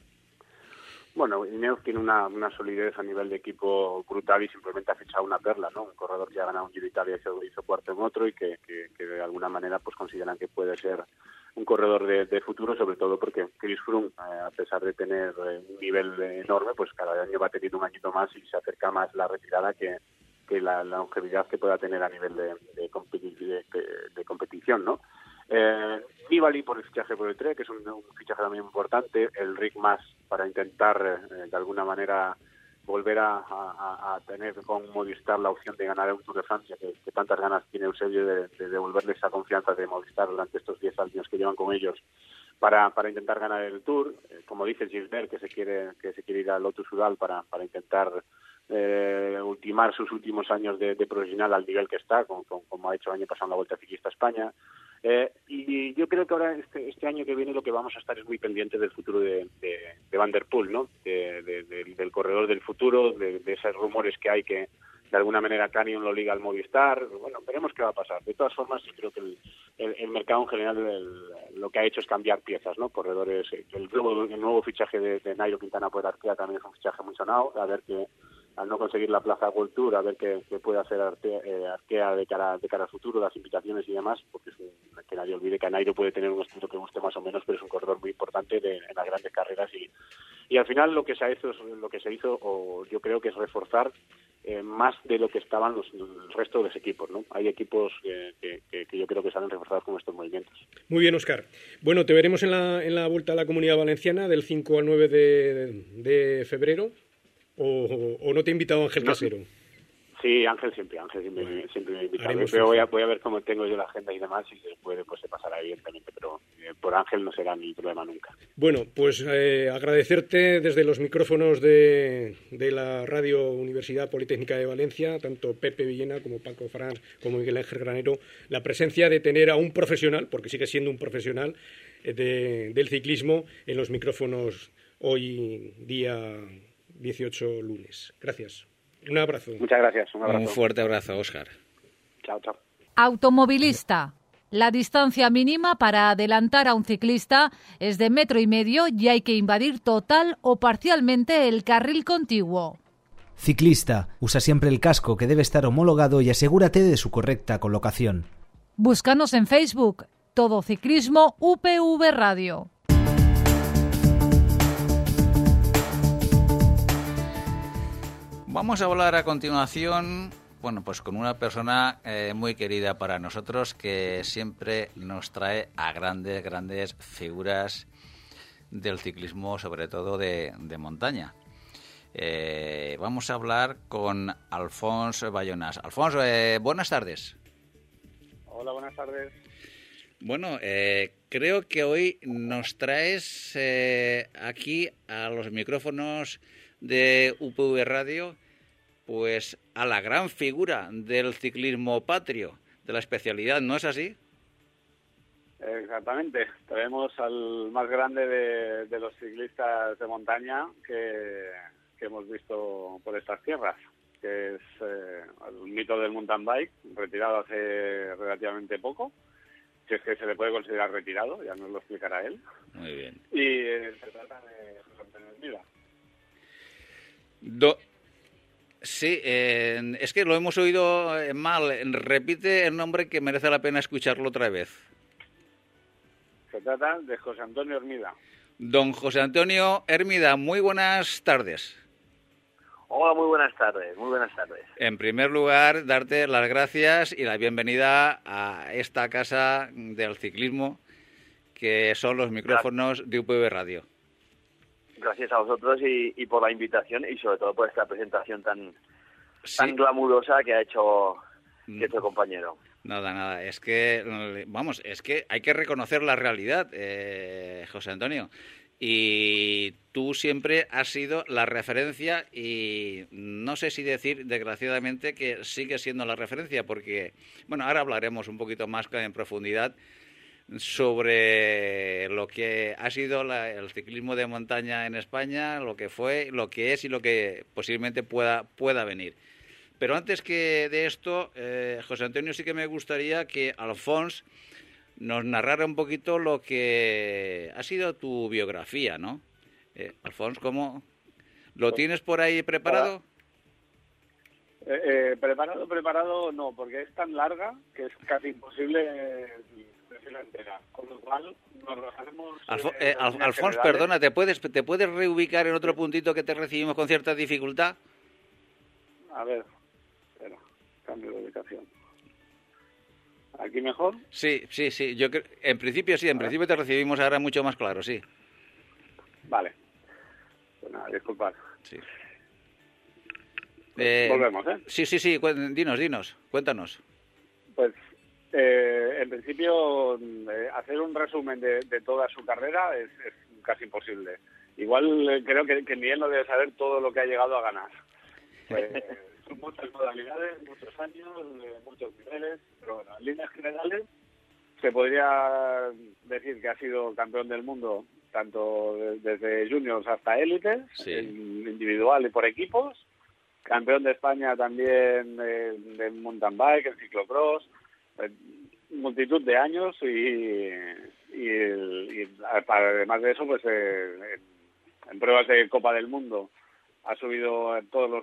Bueno, Ineos tiene una solidez a nivel de equipo brutal y simplemente ha fichado una perla, ¿no? Un corredor que ha ganado un Giro de Italia y hizo cuarto en otro y que de alguna manera pues consideran que puede ser un corredor de futuro, sobre todo porque Chris Froome, a pesar de tener un nivel enorme, pues cada año va teniendo un añito más y se acerca más la retirada que la longevidad que pueda tener a nivel de competición, ¿no? Nibali por el fichaje por el Trek, que es un fichaje también importante, el Rick Mas para intentar de alguna manera volver a tener con Movistar la opción de ganar un Tour de Francia, que tantas ganas tiene Eusebio de devolverle esa confianza de Movistar durante estos 10 años que llevan con ellos para intentar ganar el Tour. Como dice Gilbert, que se quiere ir al Lotto Soudal para intentar ultimar sus últimos años de profesional al nivel que está, como ha hecho el año pasado en la Vuelta Ciclista a España. Y yo creo que ahora este año que viene lo que vamos a estar es muy pendiente del futuro de Van der Poel, ¿no? Del corredor del futuro, de esos rumores que hay que de alguna manera Canyon lo liga al Movistar. Bueno, veremos qué va a pasar. De todas formas, yo creo que el mercado en general lo que ha hecho es cambiar piezas, ¿no? Corredores, el nuevo fichaje de Nairo Quintana por Arkea también es un fichaje muy sonado, a ver que al no conseguir la plaza World Tour, a ver qué puede hacer Arkea de cara al futuro, las invitaciones y demás, porque que nadie olvide que Nairo puede tener un estilo que guste más o menos, pero es un corredor muy importante en las grandes carreras y al final lo que se hizo, o yo creo que es reforzar más de lo que estaban el resto de los equipos, ¿no? Hay equipos que yo creo que salen reforzados con estos movimientos. Muy bien, Óscar. Bueno, te veremos en la Vuelta a la Comunidad Valenciana del 5 al 9 de febrero. ¿O no te ha invitado Ángel Casero? Sí, Ángel siempre me invita. Pero voy a ver cómo tengo yo la agenda y demás, si se puede, pues se pasará evidentemente, pero por Ángel no será mi problema nunca. Bueno, pues agradecerte desde los micrófonos de la Radio Universidad Politécnica de Valencia, tanto Pepe Villena como Paco Franz, como Miguel Ángel Granero, la presencia de tener a un profesional, porque sigue siendo un profesional del ciclismo, en los micrófonos hoy día 18 lunes. Gracias. Un abrazo. Muchas gracias. Un abrazo. Un fuerte abrazo, Óscar. Chao, chao. Automovilista. La distancia mínima para adelantar a un ciclista es de 1,5 metros y hay que invadir total o parcialmente el carril contiguo. Ciclista. Usa siempre el casco, que debe estar homologado, y asegúrate de su correcta colocación. Búscanos en Facebook, Todo Ciclismo UPV Radio. Vamos a hablar a continuación, bueno, pues con una persona muy querida para nosotros que siempre nos trae a grandes figuras del ciclismo, sobre todo de montaña. Vamos a hablar con Alfons Bayonas. Alfons, buenas tardes. Hola, buenas tardes. Bueno, creo que hoy nos traes aquí a los micrófonos de UPV Radio pues a la gran figura del ciclismo patrio, de la especialidad, ¿no es así? Exactamente, traemos al más grande de los ciclistas de montaña que hemos visto por estas tierras, que es el mito del mountain bike, retirado hace relativamente poco, si es que se le puede considerar retirado, ya nos lo explicará él. Muy bien. Y se trata de José Antonio Hermida. Sí, es que lo hemos oído mal. Repite el nombre que merece la pena escucharlo otra vez. Se trata de José Antonio Hermida. Don José Antonio Hermida, muy buenas tardes. Hola, muy buenas tardes, muy buenas tardes. En primer lugar, darte las gracias y la bienvenida a esta casa del ciclismo que son los micrófonos de UPV Radio. Gracias a vosotros y por la invitación y sobre todo por esta presentación tan glamurosa que ha hecho este compañero. Nada, es que, es que hay que reconocer la realidad, José Antonio. Y tú siempre has sido la referencia y no sé si decir, desgraciadamente, que sigue siendo la referencia porque, bueno, ahora hablaremos un poquito más en profundidad sobre lo que ha sido el ciclismo de montaña en España, lo que fue, lo que es y lo que posiblemente pueda venir. Pero antes que de esto, José Antonio, sí que me gustaría que Alfons nos narrara un poquito lo que ha sido tu biografía, ¿no? Alfons, ¿cómo lo tienes por ahí preparado? Preparado no, porque es tan larga que es casi imposible decirla entera. Con lo cual nos basaremos... Alfons, perdona, ¿te puedes reubicar en otro puntito que te recibimos con cierta dificultad? A ver, espera, cambio de ubicación. ¿Aquí mejor? Sí, yo creo, en principio sí, en principio te recibimos ahora mucho más claro, sí. Vale. Pues nada, disculpad. Sí. Volvemos, ¿eh? Sí, dinos, cuéntanos. Pues, en principio, hacer un resumen de toda su carrera es casi imposible. Igual creo que ni él no debe saber todo lo que ha llegado a ganar. Son muchas modalidades, muchos años, muchos niveles, pero bueno, en líneas generales se podría decir que ha sido campeón del mundo tanto desde juniors hasta élites, individual y por equipos, campeón de España también del mountain bike, el ciclocross, multitud de años y además de eso, pues en pruebas de Copa del Mundo ha subido todos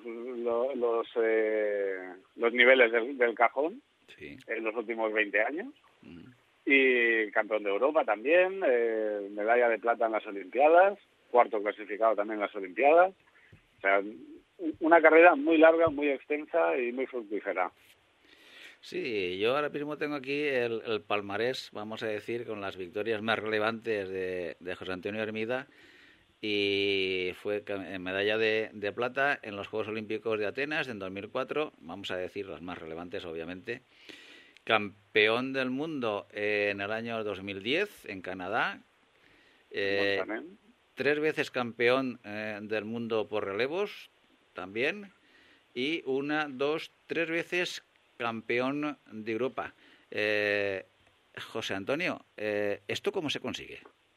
los niveles del cajón en los últimos 20 años. Y campeón de Europa también, medalla de plata en las Olimpiadas, cuarto clasificado también en las Olimpiadas. O sea, una carrera muy larga, muy extensa y muy fructífera. Sí, yo ahora mismo tengo aquí el palmarés, vamos a decir, con las victorias más relevantes de José Antonio Hermida. Y fue medalla de plata en los Juegos Olímpicos de Atenas en 2004, vamos a decir las más relevantes obviamente. Campeón del mundo en el año 2010 en Canadá. 3 veces campeón del mundo por relevos también. Y 3 veces campeón de Europa. José Antonio, ¿esto cómo se consigue?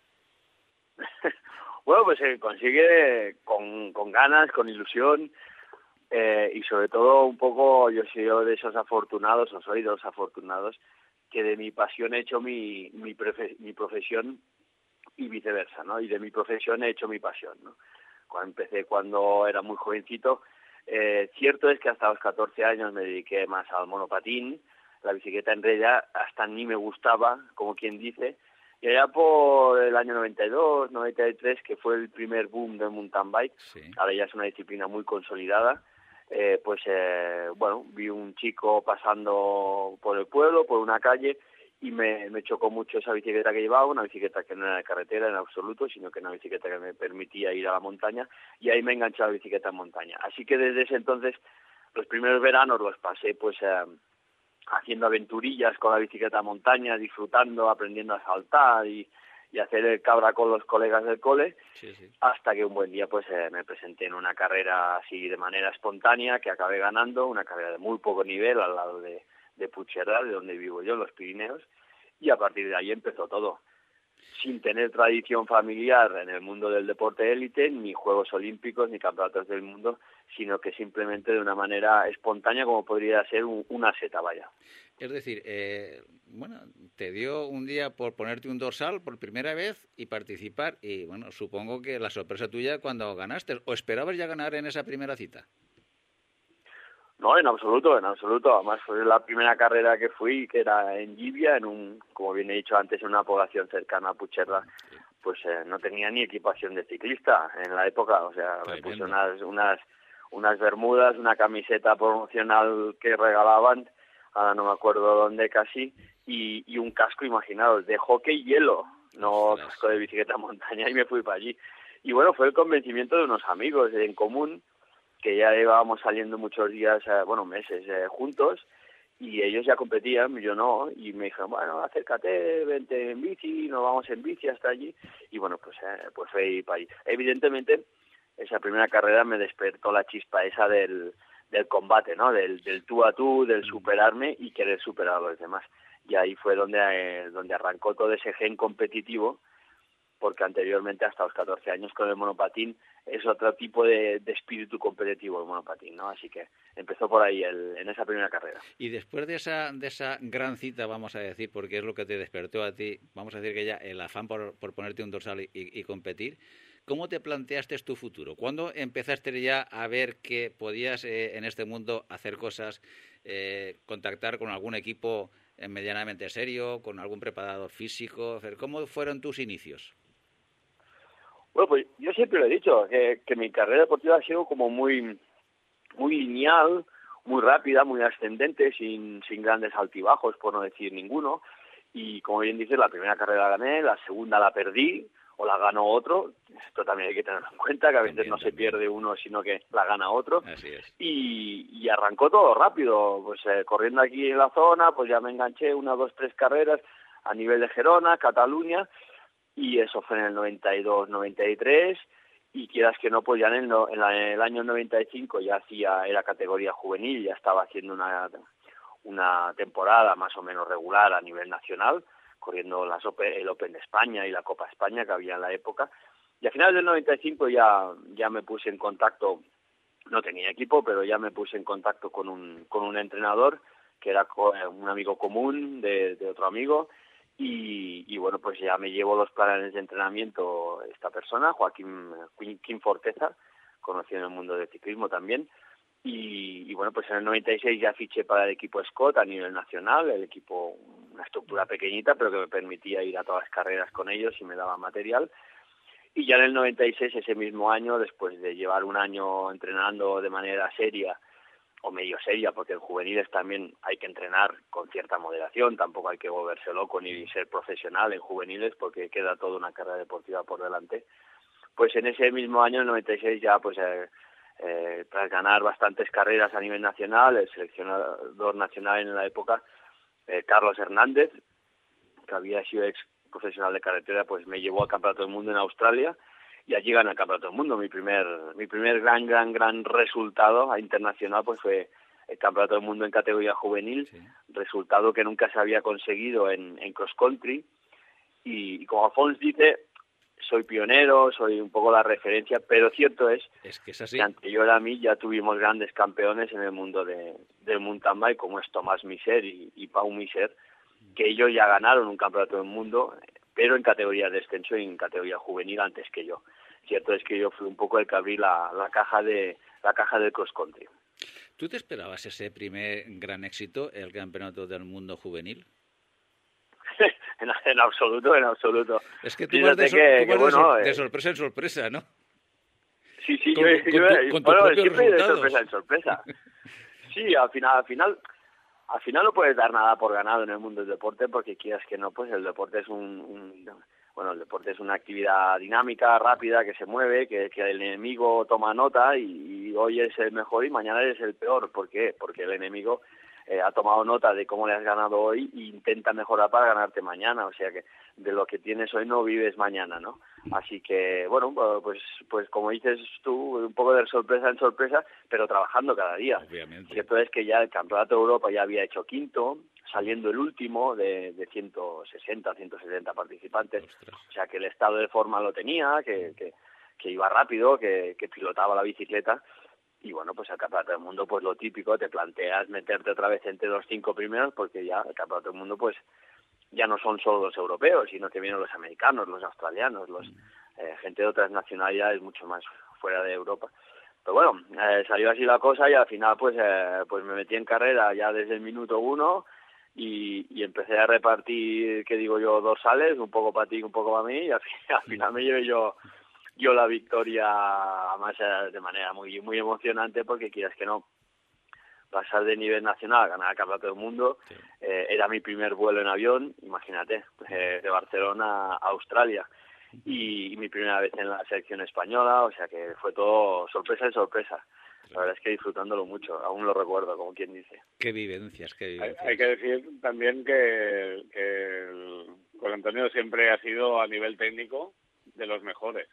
Bueno, pues se consigue con ganas, con ilusión y sobre todo un poco yo soy de esos afortunados, o soy de los afortunados, que de mi pasión he hecho mi profesión y viceversa, ¿no? Y de mi profesión he hecho mi pasión, ¿no? Empecé cuando era muy jovencito. Cierto es que hasta los 14 años me dediqué más al monopatín, la bicicleta en realidad hasta ni me gustaba, como quien dice. Y allá por el año 92, 93, que fue el primer boom del mountain bike, ahora ya es una disciplina muy consolidada, vi un chico pasando por el pueblo, por una calle, y me chocó mucho esa bicicleta que llevaba, una bicicleta que no era de carretera en absoluto, sino que era una bicicleta que me permitía ir a la montaña, y ahí me enganché a la bicicleta en montaña. Así que desde ese entonces, los primeros veranos los pasé haciendo aventurillas con la bicicleta en montaña, disfrutando, aprendiendo a saltar y hacer el cabra con los colegas del cole, hasta que un buen día me presenté en una carrera así de manera espontánea, que acabé ganando, una carrera de muy poco nivel al lado de Puigcerdá, de donde vivo yo, en los Pirineos, y a partir de ahí empezó todo. Sin tener tradición familiar en el mundo del deporte élite, ni Juegos Olímpicos, ni Campeonatos del Mundo, sino que simplemente de una manera espontánea, como podría ser una seta, vaya. Es decir, te dio un día por ponerte un dorsal por primera vez y participar, y supongo que la sorpresa tuya cuando ganaste, ¿o esperabas ya ganar en esa primera cita? No, en absoluto. Además fue la primera carrera que fui, que era en Llivia, como bien he dicho antes, en una población cercana a Puigcerdá. Pues no tenía ni equipación de ciclista en la época, o sea, me puse unas bermudas, una camiseta promocional que regalaban, ahora no me acuerdo dónde casi, y un casco, imaginaos, de hockey y hielo, no casco de bicicleta montaña, y me fui para allí. Y bueno, fue el convencimiento de unos amigos en común, que ya llevábamos saliendo muchos días, meses juntos, y ellos ya competían, yo no, y me dijeron, bueno, acércate, vente en bici, nos vamos en bici hasta allí, y bueno, pues fui para allí. Evidentemente, esa primera carrera me despertó la chispa esa del combate, ¿no? Del tú a tú, del superarme y querer superar a los demás. Y ahí fue donde arrancó todo ese gen competitivo, porque anteriormente, hasta los 14 años, con el monopatín, es otro tipo de espíritu competitivo el monopatín, ¿no? Así que empezó por ahí, en esa primera carrera. Y después de esa gran cita, vamos a decir, porque es lo que te despertó a ti, vamos a decir que ya el afán por ponerte un dorsal y competir, ¿cómo te planteaste tu futuro? ¿Cuándo empezaste ya a ver que podías en este mundo hacer cosas, contactar con algún equipo medianamente serio, con algún preparador físico? ¿Cómo fueron tus inicios? Bueno, pues yo siempre lo he dicho, que mi carrera deportiva ha sido como muy lineal, muy rápida, muy ascendente, sin grandes altibajos, por no decir ninguno. Y como bien dices, la primera carrera la gané, la segunda la perdí, o la ganó otro. Esto también hay que tenerlo en cuenta, que a veces no se pierde uno, sino que la gana otro. Así es. Y arrancó todo rápido, pues corriendo aquí en la zona, pues ya me enganché 1, 2, 3 carreras a nivel de Gerona, Cataluña, y eso fue en el 92, 93, y quieras que no, pues ya en el año 95 ya era categoría juvenil, ya estaba haciendo una temporada más o menos regular a nivel nacional, corriendo el Open de España y la Copa España que había en la época, y a finales del 95 ya me puse en contacto, no tenía equipo, pero ya me puse en contacto con un entrenador que era un amigo común de otro amigo, y bueno, pues ya me llevo los planes de entrenamiento esta persona, Joaquín Forteza, conocido en el mundo del ciclismo también, y bueno, pues en el 96 ya fiché para el equipo Scott a nivel nacional, el equipo, una estructura pequeñita, pero que me permitía ir a todas las carreras con ellos y me daba material. Y ya en el 96, ese mismo año, después de llevar un año entrenando de manera seria, o medio seria, porque en juveniles también hay que entrenar con cierta moderación, tampoco hay que volverse loco ni ser profesional en juveniles, porque queda toda una carrera deportiva por delante. Pues en ese mismo año, el 96, ya pues tras ganar bastantes carreras a nivel nacional, el seleccionador nacional en la época, Carlos Hernández, que había sido ex profesional de carretera, pues me llevó al Campeonato del Mundo en Australia, y allí gané el Campeonato del Mundo. Mi primer gran resultado internacional pues fue el Campeonato del Mundo en categoría juvenil, sí. Resultado que nunca se había conseguido en cross country, y como Alfons dice, soy pionero, soy un poco la referencia, pero cierto es que es así. Que anterior a mí ya tuvimos grandes campeones en el mundo del mountain bike, como es Tomás Miser y Pau Miser, que ellos ya ganaron un Campeonato del Mundo, pero en categoría de descenso y en categoría juvenil antes que yo. Cierto es que yo fui un poco el que abrí la caja del cross country. ¿Tú te esperabas ese primer gran éxito, el Campeonato del Mundo Juvenil? En absoluto, en absoluto. Es que tú vas de sorpresa en sorpresa, ¿no? Sí, con tu siempre de sorpresa en sorpresa. Sí, al final no puedes dar nada por ganado en el mundo del deporte, porque quieras que no, pues el deporte es el deporte es una actividad dinámica, rápida, que se mueve, que el enemigo toma nota y hoy es el mejor y mañana eres el peor. ¿Por qué? Porque el enemigo ha tomado nota de cómo le has ganado hoy e intenta mejorar para ganarte mañana. O sea que de lo que tienes hoy no vives mañana, ¿no? Así que, bueno, pues como dices tú, un poco de sorpresa en sorpresa, pero trabajando cada día. Obviamente. Cierto es que ya el Campeonato de Europa ya había hecho quinto, saliendo el último de 160, 170 participantes. Ostras. O sea que el estado de forma lo tenía, que iba rápido, que pilotaba la bicicleta. Y bueno, pues el Campeonato del Mundo, pues lo típico, te planteas meterte otra vez entre los 5 primeros, porque ya el Campeonato del Mundo, pues ya no son solo los europeos, sino que vienen los americanos, los australianos, gente de otras nacionalidades mucho más fuera de Europa. Pero bueno, salió así la cosa y al final pues me metí en carrera ya desde el minuto 1 y empecé a repartir, ¿qué digo yo?, dorsales, un poco para ti, un poco para mí, y al final me llevé yo la victoria, además de manera muy muy emocionante, porque quieras que no, pasar de nivel nacional, ganar el Campeonato del Mundo, sí. Era mi primer vuelo en avión, imagínate, de Barcelona a Australia, y mi primera vez en la selección española, o sea que fue todo sorpresa en sorpresa. La verdad es que disfrutándolo mucho, aún lo recuerdo, como quien dice. Qué vivencias. Hay que decir también que José Antonio siempre ha sido a nivel técnico de los mejores.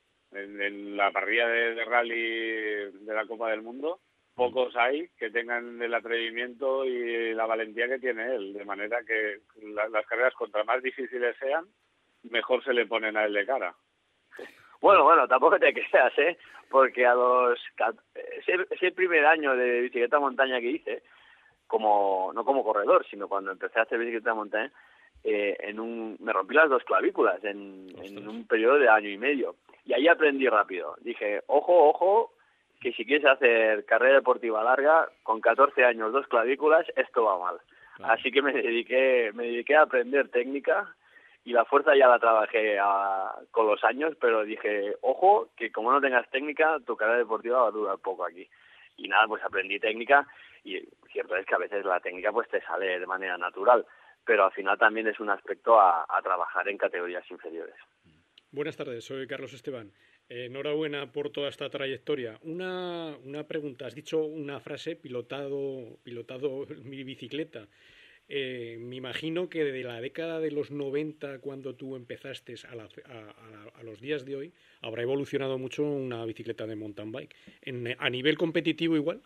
En la parrilla de rally de la Copa del Mundo, pocos hay que tengan el atrevimiento y la valentía que tiene él, de manera que las carreras, contra más difíciles sean, mejor se le ponen a él de cara. Bueno, tampoco te creas, porque ese primer año de bicicleta montaña que hice, no como corredor, sino cuando empecé a hacer bicicleta montaña, me rompí las 2 clavículas en un periodo de año y medio. Y ahí aprendí rápido. Dije, ojo, que si quieres hacer carrera deportiva larga, con 14 años, 2 clavículas, esto va mal. Claro. Así que me dediqué a aprender técnica, y la fuerza ya la trabajé con los años, pero dije, ojo, que como no tengas técnica, tu carrera deportiva va a durar poco aquí. Y nada, pues aprendí técnica, y cierto es que a veces la técnica pues te sale de manera natural, pero al final también es un aspecto a trabajar en categorías inferiores. Buenas tardes, soy Carlos Esteban. Enhorabuena por toda esta trayectoria. Una pregunta, has dicho una frase, pilotado mi bicicleta. Me imagino que de la década de los 90, cuando tú empezaste, a los días de hoy, habrá evolucionado mucho una bicicleta de mountain bike. ¿A nivel competitivo igual?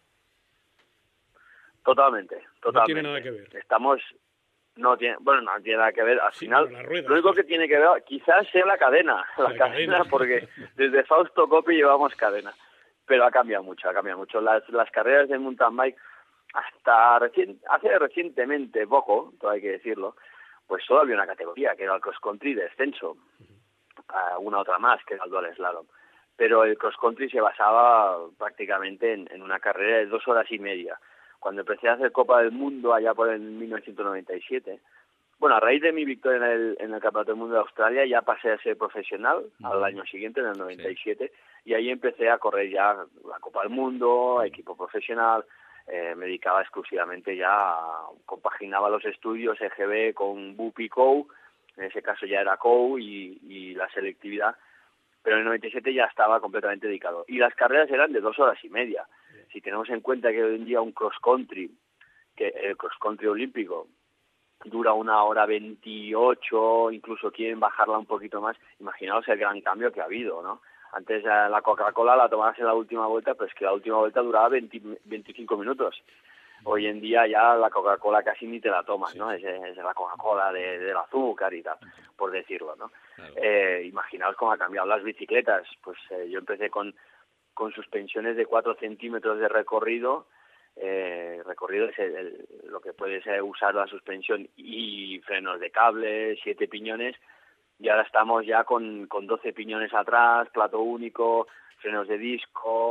Totalmente. No tiene nada que ver. No tiene nada que ver. Al final, ruedas, lo único que tiene que ver quizás sea la cadena, porque desde Fausto Coppi llevamos cadena. Pero ha cambiado mucho. Las carreras de mountain bike, hasta recientemente poco, todo hay que decirlo, pues solo había una categoría, que era el cross country de descenso, una otra más, que era el dual slalom. Pero el cross country se basaba prácticamente en una carrera de 2 horas y media. Cuando empecé a hacer Copa del Mundo allá por el 1997, bueno, a raíz de mi victoria en el Campeonato del Mundo de Australia, ya pasé a ser profesional al año siguiente, en el 97, y ahí empecé a correr ya la Copa del Mundo, equipo profesional. Me dedicaba exclusivamente compaginaba los estudios EGB con BUP y COU, en ese caso ya era COU y la selectividad, pero en el 97 ya estaba completamente dedicado. Y las carreras eran de 2 horas y media. Si tenemos en cuenta que hoy en día un cross country, que el cross country olímpico, dura 1 hora 28, incluso quieren bajarla un poquito más, imaginaos el gran cambio que ha habido, ¿no? Antes la Coca-Cola la tomabas en la última vuelta, pero es que la última vuelta duraba 25 minutos. Hoy en día ya la Coca-Cola casi ni te la tomas, ¿no? Es la Coca-Cola del azúcar y tal, por decirlo, ¿no? Claro. Imaginaos cómo ha cambiado las bicicletas. Pues yo empecé con suspensiones de 4 centímetros de recorrido. Recorrido es lo que puedes usar la suspensión, y frenos de cable, 7 piñones. Y ahora estamos ya con 12 piñones atrás, plato único, frenos de disco,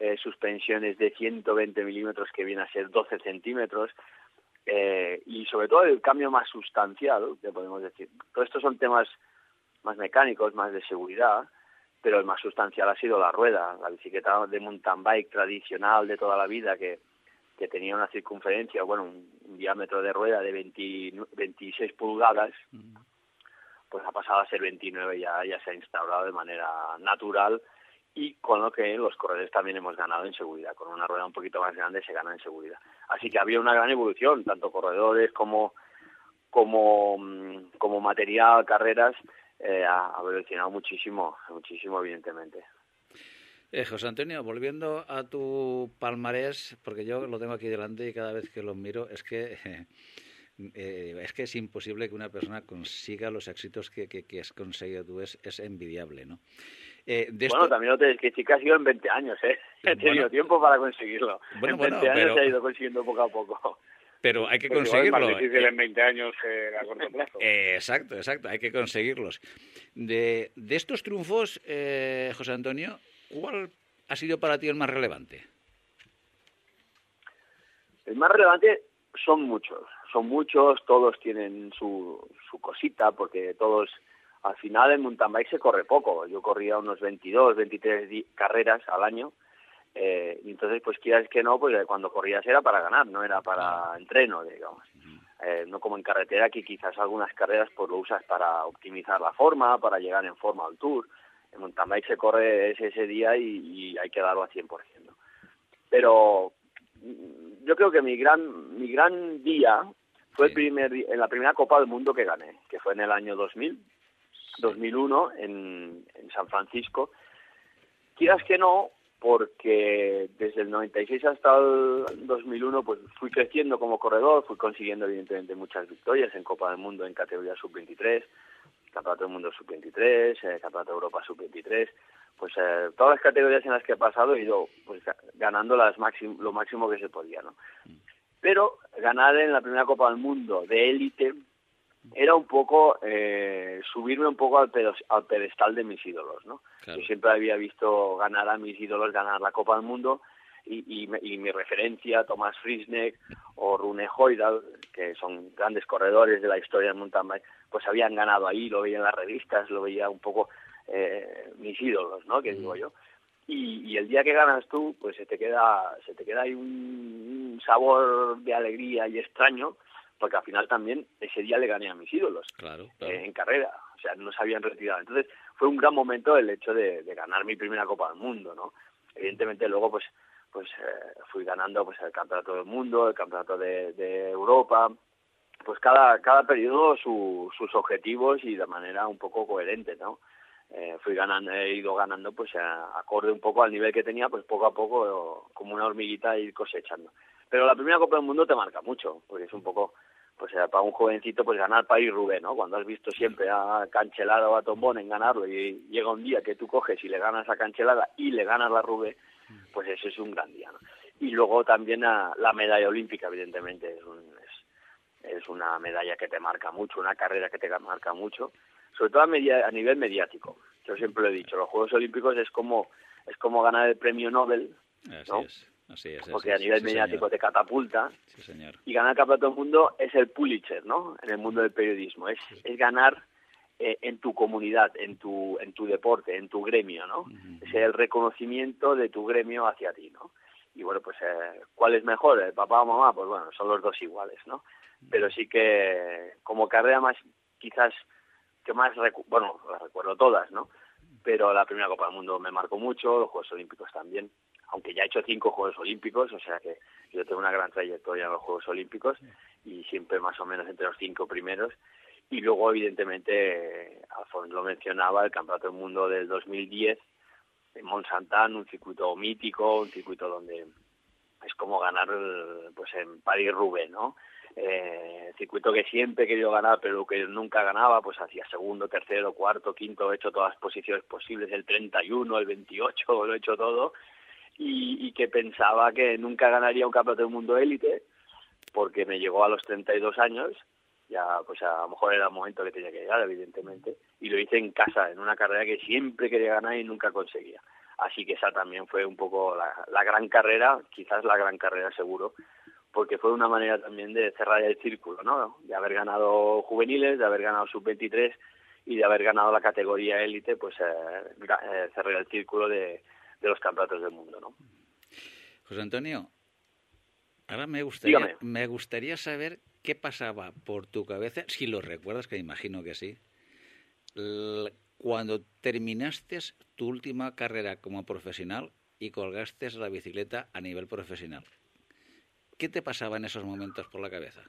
suspensiones de 120 milímetros que viene a ser 12 centímetros, y sobre todo el cambio más sustancial, que podemos decir. Todos estos son temas más mecánicos, más de seguridad, pero el más sustancial ha sido la rueda, la bicicleta de mountain bike tradicional de toda la vida, que tenía una circunferencia, bueno, un diámetro de rueda de 26 pulgadas, pues ha pasado a ser 29, ya se ha instaurado de manera natural, y con lo que los corredores también hemos ganado en seguridad. Con una rueda un poquito más grande se gana en seguridad. Así que había una gran evolución, tanto corredores como material, carreras, ha evolucionado muchísimo, evidentemente. José Antonio, volviendo a tu palmarés, porque yo lo tengo aquí delante y cada vez que lo miro es que es imposible que una persona consiga los éxitos que has conseguido tú, es envidiable, ¿no? Bueno, también lo tenéis que decir que ha sido en 20 años, He tenido tiempo para conseguirlo. En 20 años se ha ido consiguiendo poco a poco. Pero hay que conseguirlo. Es más difícil en 20 años a corto plazo. Exacto, hay que conseguirlos. De estos triunfos, José Antonio, ¿cuál ha sido para ti el más relevante? El más relevante son muchos, todos tienen su cosita, porque todos, al final en mountain bike se corre poco. Yo corría unos 22, 23 carreras al año, y entonces pues quieras que no, pues cuando corrías era para ganar, no era para entreno, digamos. No como en carretera, que quizás algunas carreras pues lo usas para optimizar la forma, para llegar en forma al Tour. En mountain bike se corre ese día y hay que darlo al 100%, ¿no? Pero yo creo que mi gran día fue en la primera Copa del Mundo que gané, que fue en el año 2001 en San Francisco. Quieras que no, porque desde el 96 hasta el 2001 pues fui creciendo como corredor, fui consiguiendo evidentemente muchas victorias en Copa del Mundo en categoría sub-23, Campeonato del Mundo sub-23, Campeonato de Europa sub-23, pues todas las categorías en las que he pasado he ido pues ganando lo máximo que se podía, ¿no? Pero ganar en la primera Copa del Mundo de élite era un poco subirme un poco al pedestal de mis ídolos, ¿no? Claro. Yo siempre había visto ganar a mis ídolos, ganar la Copa del Mundo, y mi referencia, Thomas Friesneck o Rune Højdahl, que son grandes corredores de la historia del mountain bike, pues habían ganado ahí, lo veía en las revistas, lo veía un poco mis ídolos, ¿no? Que digo yo. Y el día que ganas tú, pues se te queda ahí un sabor de alegría y extraño, porque al final también ese día le gané a mis ídolos. Claro. En carrera, o sea, no se habían retirado. Entonces fue un gran momento el hecho de ganar mi primera Copa del Mundo, ¿no? Evidentemente luego pues fui ganando pues el Campeonato del Mundo, el Campeonato de Europa, pues cada periodo sus objetivos y de manera un poco coherente, ¿no? He ido ganando pues acorde un poco al nivel que tenía, pues poco a poco, como una hormiguita, ir cosechando. Pero la primera Copa del Mundo te marca mucho, porque es un poco, pues para un jovencito, pues ganar París-Roubaix, ¿no? Cuando has visto siempre a Cancellara o a Tombón en ganarlo, y llega un día que tú coges y le ganas a Cancellara y le ganas la Roubaix, pues eso es un gran día, ¿no? Y luego también la medalla olímpica, evidentemente, es una medalla que te marca mucho, una carrera que te marca mucho, sobre todo a nivel mediático. Yo siempre lo he dicho, los Juegos Olímpicos es como ganar el premio Nobel, ¿no? Así es. Porque a nivel mediático, señor, te catapulta. Sí, señor. Y ganar el Campeonato del Mundo es el Pulitzer, ¿no? En el mundo del periodismo. Es ganar en tu comunidad, en tu deporte, en tu gremio, ¿no? Es el reconocimiento de tu gremio hacia ti, ¿no? Y bueno, pues ¿cuál es mejor? ¿El papá o mamá? Pues bueno, son los dos iguales, ¿no? Pero sí que como carrera más, quizás, que más, las recuerdo todas, ¿no? Pero la primera Copa del Mundo me marcó mucho, los Juegos Olímpicos también, aunque ya he hecho 5 Juegos Olímpicos, o sea que yo tengo una gran trayectoria en los Juegos Olímpicos y siempre más o menos entre los 5 primeros. Y luego, evidentemente, Alfonso lo mencionaba, el Campeonato del Mundo del 2010 en Mont-Saint-Anne, un circuito mítico, un circuito donde es como ganar pues en París-Roubaix, ¿no? Circuito que siempre he querido ganar, pero que nunca ganaba, pues hacía segundo, tercero, cuarto, quinto, he hecho todas las posiciones posibles, el 31, el 28, lo he hecho todo, y que pensaba que nunca ganaría un Campeonato del Mundo élite, porque me llegó a los 32 años, ya pues a lo mejor era el momento que tenía que llegar, evidentemente, y lo hice en casa, en una carrera que siempre quería ganar y nunca conseguía. Así que esa también fue un poco la gran carrera, quizás la gran carrera seguro, porque fue una manera también de cerrar el círculo, ¿no? De haber ganado juveniles, de haber ganado sub-23 y de haber ganado la categoría élite, pues cerrar el círculo de los campeonatos del mundo, ¿no? José Antonio, ahora me gustaría saber qué pasaba por tu cabeza, si lo recuerdas, que imagino que sí, cuando terminaste tu última carrera como profesional y colgaste la bicicleta a nivel profesional. ¿Qué te pasaba en esos momentos por la cabeza?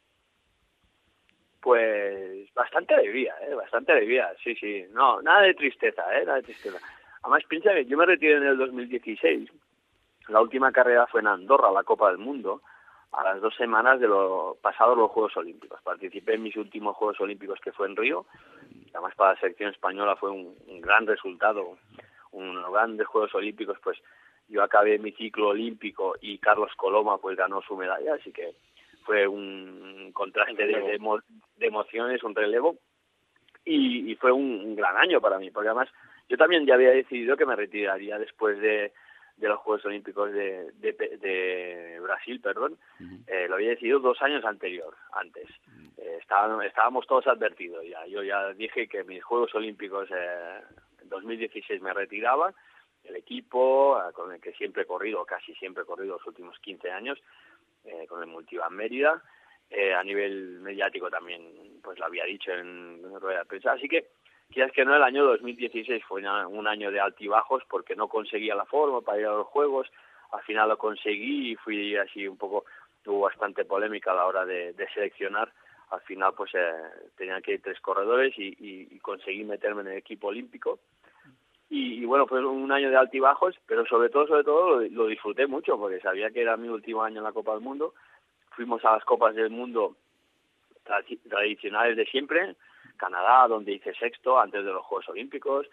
Pues bastante alegría, sí. No, nada de tristeza, nada de tristeza. Además, piensa que yo me retiré en el 2016. La última carrera fue en Andorra, la Copa del Mundo, a las 2 semanas de lo pasado los Juegos Olímpicos. Participé en mis últimos Juegos Olímpicos, que fue en Río. Además, para la selección española fue un gran resultado, unos grandes Juegos Olímpicos. Pues yo acabé mi ciclo olímpico y Carlos Coloma pues ganó su medalla, así que fue un contraste de emociones, un relevo, y fue un gran año para mí, porque además yo también ya había decidido que me retiraría después de los Juegos Olímpicos de Brasil, perdón. Lo había decidido 2 años antes. Estábamos todos advertidos ya. Yo ya dije que mis Juegos Olímpicos en 2016 me retiraba. El equipo con el que siempre he corrido, casi siempre he corrido los últimos 15 años, con el Multivan Mérida. A nivel mediático también pues lo había dicho en rueda de prensa. Así que quizás que no, el año 2016 fue un año de altibajos porque no conseguía la forma para ir a los Juegos. Al final lo conseguí y fui así un poco, hubo bastante polémica a la hora de seleccionar. Al final pues tenían que ir 3 corredores y conseguí meterme en el equipo olímpico. Y bueno, fue un año de altibajos, pero sobre todo lo disfruté mucho porque sabía que era mi último año en la Copa del Mundo. Fuimos a las Copas del Mundo tradicionales de siempre, Canadá, donde hice 6º antes de los Juegos Olímpicos,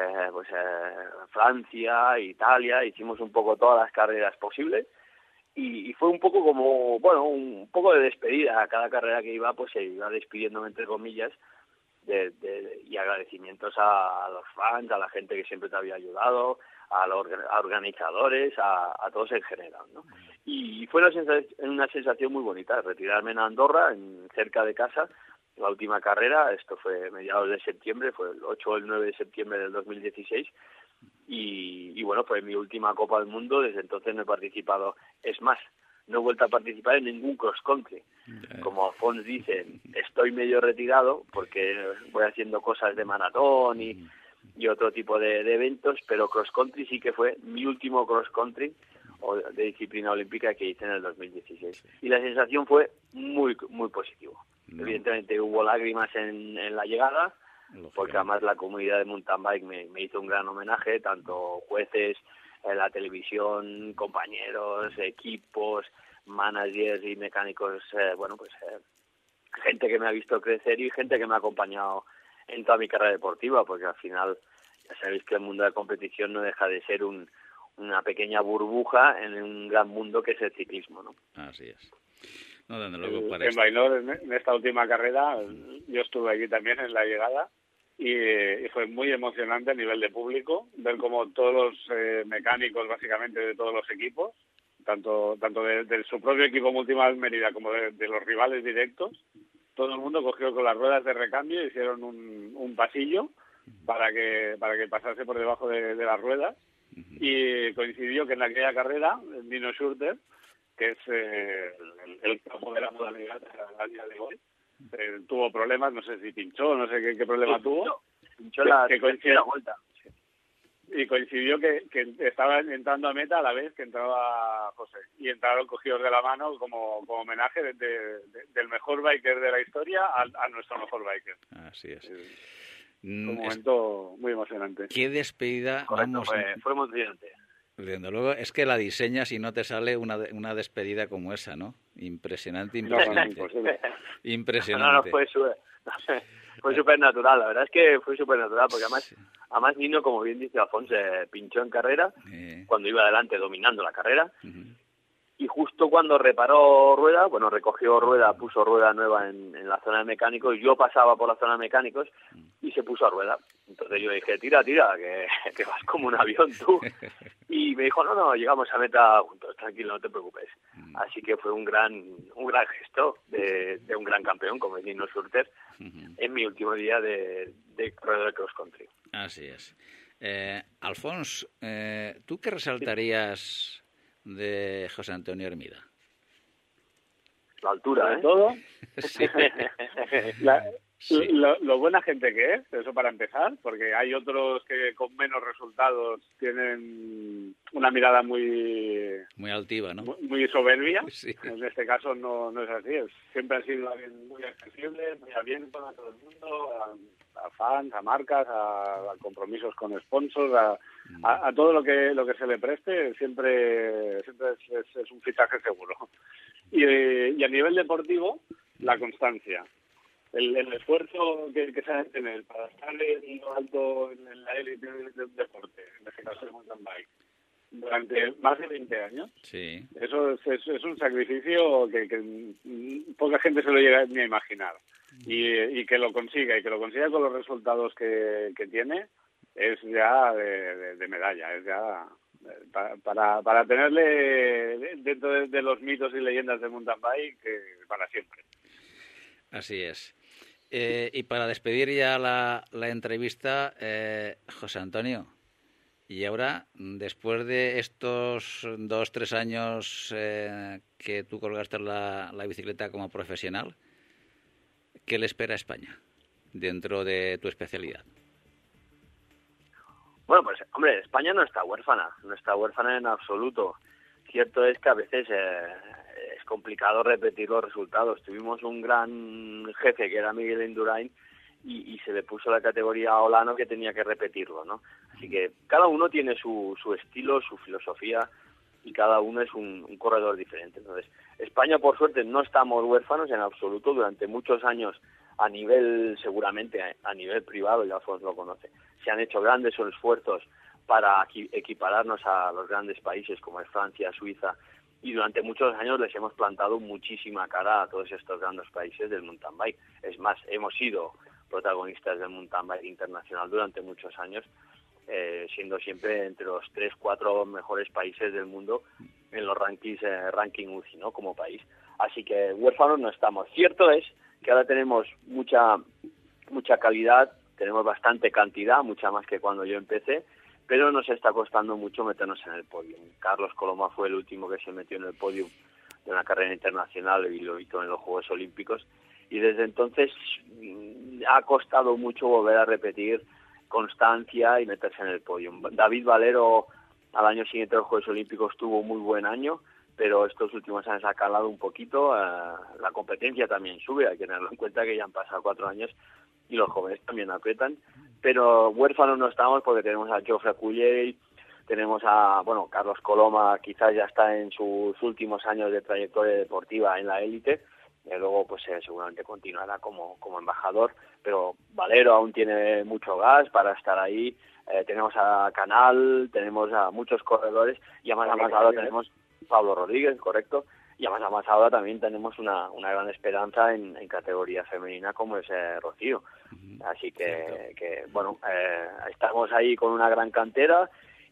Francia, Italia, hicimos un poco todas las carreras posibles y fue un poco como, bueno, un poco de despedida. A cada carrera que iba pues se iba despidiéndome entre comillas y agradecimientos a los fans, a la gente que siempre te había ayudado, a los organizadores, a todos en general, ¿no? Y fue una sensación muy bonita, retirarme en Andorra, cerca de casa, la última carrera. Esto fue mediados de septiembre, fue el 8 o el 9 de septiembre del 2016, y bueno, fue mi última Copa del Mundo. Desde entonces no he participado, es más, no he vuelto a participar en ningún cross country. Como Fons dice, estoy medio retirado porque voy haciendo cosas de maratón y otro tipo de eventos, pero cross country sí que fue mi último cross country o de disciplina olímpica que hice en el 2016. Y la sensación fue muy muy positivo. Evidentemente hubo lágrimas en la llegada, porque además la comunidad de mountain bike me hizo un gran homenaje, tanto jueces, la televisión, compañeros, equipos, managers y mecánicos, gente que me ha visto crecer y gente que me ha acompañado en toda mi carrera deportiva, porque al final ya sabéis que el mundo de la competición no deja de ser una pequeña burbuja en un gran mundo que es el ciclismo, ¿no? Así es. No, desde luego, en Bainor, en esta última carrera, yo estuve aquí también en la llegada y fue muy emocionante a nivel de público ver cómo todos los mecánicos, básicamente de todos los equipos, tanto de su propio equipo Multivan Mérida como de los rivales directos, todo el mundo cogió con las ruedas de recambio y hicieron un pasillo para que pasase por debajo de las ruedas. Y coincidió que en aquella carrera Nino Schurter, que es el capo de la modalidad al día de hoy, tuvo problemas, no sé si pinchó, no sé qué problema tuvo. Pinchó la vuelta. Y coincidió que estaba entrando a meta a la vez que entraba José. Y entraron cogidos de la mano como homenaje del mejor biker de la historia a nuestro mejor biker. Así es. Un momento muy emocionante. Qué despedida. Correcto, fue emocionante. Desde luego, es que la diseñas y no te sale una despedida como esa, ¿no? Impresionante. No, impresionante. Fue súper natural, la verdad es que fue súper natural, porque además Nino, como bien dice Alfonso, pinchó en carrera cuando iba adelante dominando la carrera. y justo cuando reparó rueda, bueno, recogió rueda, puso rueda nueva en la zona de mecánicos, yo pasaba por la zona de mecánicos y se puso a rueda. Entonces yo dije, tira, que vas como un avión tú. Y me dijo, no, llegamos a meta juntos, tranquilo, no te preocupes. Así que fue un gran gesto de un gran campeón como es Nino Schurter en mi último día de corredor de cross country. Así es. Alfons, ¿tú qué resaltarías de José Antonio Hermida? La altura, ¿eh? Todo. Sí. Sí. Lo buena gente que es, eso para empezar, porque hay otros que con menos resultados tienen una mirada muy altiva, ¿no? Muy soberbia. Sí. En este caso no es así. Siempre ha sido alguien muy accesible, muy abierto a todo el mundo, a fans, a marcas, a compromisos con sponsors, a todo lo que se le preste. Siempre es un fichaje seguro. Y a nivel deportivo, la constancia. El esfuerzo que se ha de tener para estar en lo alto en la élite del deporte, en este caso el mountain bike, durante más de 20 años, sí. Eso es un sacrificio que poca gente se lo llega ni a imaginar. Y que lo consiga, con los resultados que tiene, es ya de medalla, es ya para tenerle dentro de los mitos y leyendas del mountain bike para siempre. Así es. Y para despedir ya la entrevista, José Antonio, y ahora, después de estos 2-3 años que tú colgaste la bicicleta como profesional, ¿qué le espera a España dentro de tu especialidad? Bueno, pues, hombre, España no está huérfana en absoluto. Cierto es que a veces es complicado repetir los resultados. Tuvimos un gran jefe que era Miguel Indurain y se le puso la categoría a Olano que tenía que repetirlo, ¿no? Así que cada uno tiene su estilo, su filosofía y cada uno es un corredor diferente. Entonces, España, por suerte, no estamos huérfanos en absoluto. Durante muchos años, seguramente a nivel privado, ya Alfonso lo conoce, se han hecho grandes esfuerzos para equipararnos a los grandes países como es Francia, Suiza, y durante muchos años les hemos plantado muchísima cara a todos estos grandes países del mountain bike. Es más, hemos sido protagonistas del mountain bike internacional durante muchos años, siendo siempre entre los 3-4 mejores países del mundo en los ranking UCI, ¿no? Como país. Así que huérfanos no estamos. Cierto es que ahora tenemos mucha calidad, tenemos bastante cantidad, mucha más que cuando yo empecé, pero nos está costando mucho meternos en el podio. Carlos Coloma fue el último que se metió en el podio de una carrera internacional y lo hizo en los Juegos Olímpicos, y desde entonces ha costado mucho volver a repetir constancia y meterse en el podio. David Valero al año siguiente de los Juegos Olímpicos tuvo muy buen año, pero estos últimos años ha calado un poquito. La competencia también sube, hay que tenerlo en cuenta que ya han pasado 4 años y los jóvenes también aprietan, pero huérfanos no estamos porque tenemos a Geoffrey Culley, tenemos a, Carlos Coloma, quizás ya está en sus últimos años de trayectoria deportiva en la élite, y luego pues seguramente continuará como embajador, pero Valero aún tiene mucho gas para estar ahí. Tenemos a Canal, tenemos a muchos corredores, y además ahora tenemos Pablo Rodríguez, correcto, y además ahora también tenemos una gran esperanza en categoría femenina como es Rocío. Así que estamos ahí con una gran cantera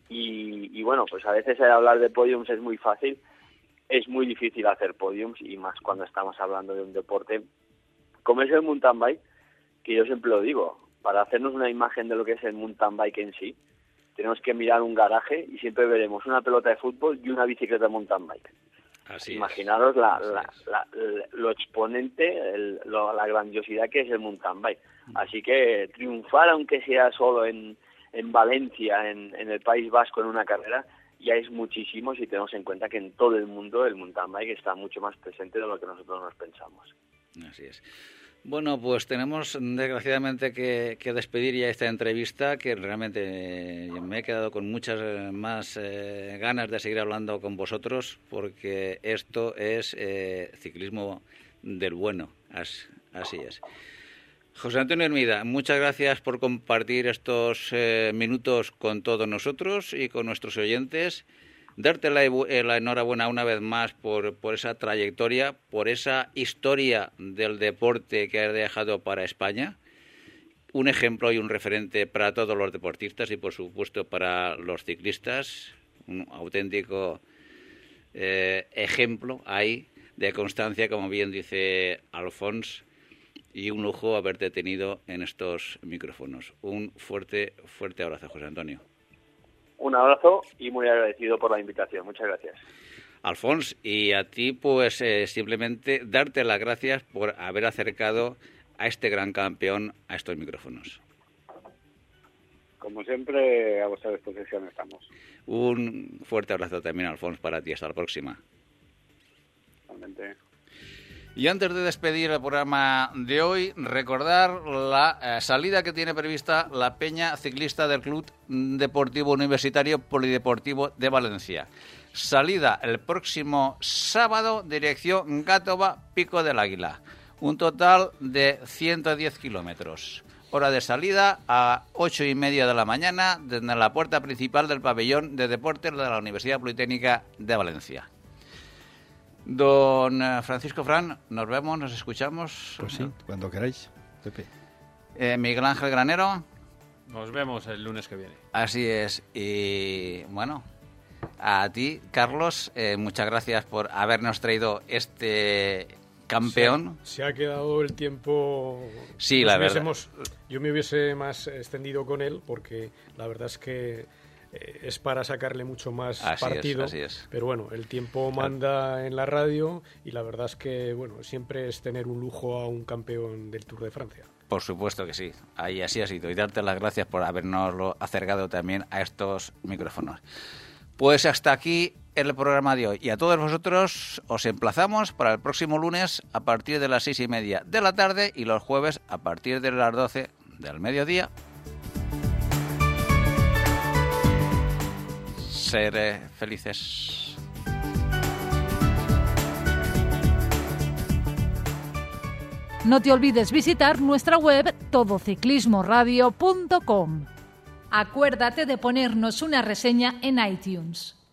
y pues a veces hablar de podiums es muy fácil, es muy difícil hacer podiums, y más cuando estamos hablando de un deporte como es el mountain bike, que yo siempre lo digo, para hacernos una imagen de lo que es el mountain bike en sí, tenemos que mirar un garaje y siempre veremos una pelota de fútbol y una bicicleta de mountain bike. Imaginaros lo exponente, la grandiosidad que es el mountain bike. Así que triunfar, aunque sea solo en Valencia, en el País Vasco, en una carrera, ya es muchísimo si tenemos en cuenta que en todo el mundo el mountain bike está mucho más presente de lo que nosotros nos pensamos. Así es. Bueno, pues tenemos desgraciadamente que despedir ya esta entrevista, que realmente me he quedado con muchas más ganas de seguir hablando con vosotros, porque esto es ciclismo del bueno, así es. José Antonio Hermida, muchas gracias por compartir estos minutos con todos nosotros y con nuestros oyentes. darte la enhorabuena una vez más por esa trayectoria, por esa historia del deporte que has dejado para España. Un ejemplo y un referente para todos los deportistas y, por supuesto, para los ciclistas. Un auténtico ejemplo ahí de constancia, como bien dice Alfons, y un lujo haberte tenido en estos micrófonos. Un fuerte abrazo, José Antonio. Un abrazo y muy agradecido por la invitación. Muchas gracias. Alfons, y a ti pues simplemente darte las gracias por haber acercado a este gran campeón a estos micrófonos. Como siempre, a vuestra disposición estamos. Un fuerte abrazo también, Alfons, para ti. Hasta la próxima. Realmente. Y antes de despedir el programa de hoy, recordar la salida que tiene prevista la Peña Ciclista del Club Deportivo Universitario Polideportivo de Valencia. Salida el próximo sábado, dirección Gátova, Pico del Águila. Un total de 110 kilómetros. Hora de salida a 8:30 de la mañana desde la puerta principal del pabellón de deportes de la Universidad Politécnica de Valencia. Don Francisco Fran, nos vemos, nos escuchamos. Pues sí, cuando queráis, Pepe. Miguel Ángel Granero. Nos vemos el lunes que viene. Así es. Y bueno, a ti, Carlos, muchas gracias por habernos traído este campeón. Se ha quedado el tiempo. Sí, la verdad. Yo me hubiese más extendido con él, porque la verdad es que es para sacarle mucho más partido. Así es. Pero bueno, el tiempo manda en la radio y la verdad es que bueno, siempre es tener un lujo a un campeón del Tour de Francia. Por supuesto que sí, ahí así ha sido. Y darte las gracias por habernoslo acercado también a estos micrófonos. Pues hasta aquí el programa de hoy. Y a todos vosotros os emplazamos para el próximo lunes a partir de las 6:30 de la tarde y los jueves a partir de las 12 del mediodía. Ser felices. No te olvides visitar nuestra web todociclismoradio.com. Acuérdate de ponernos una reseña en iTunes.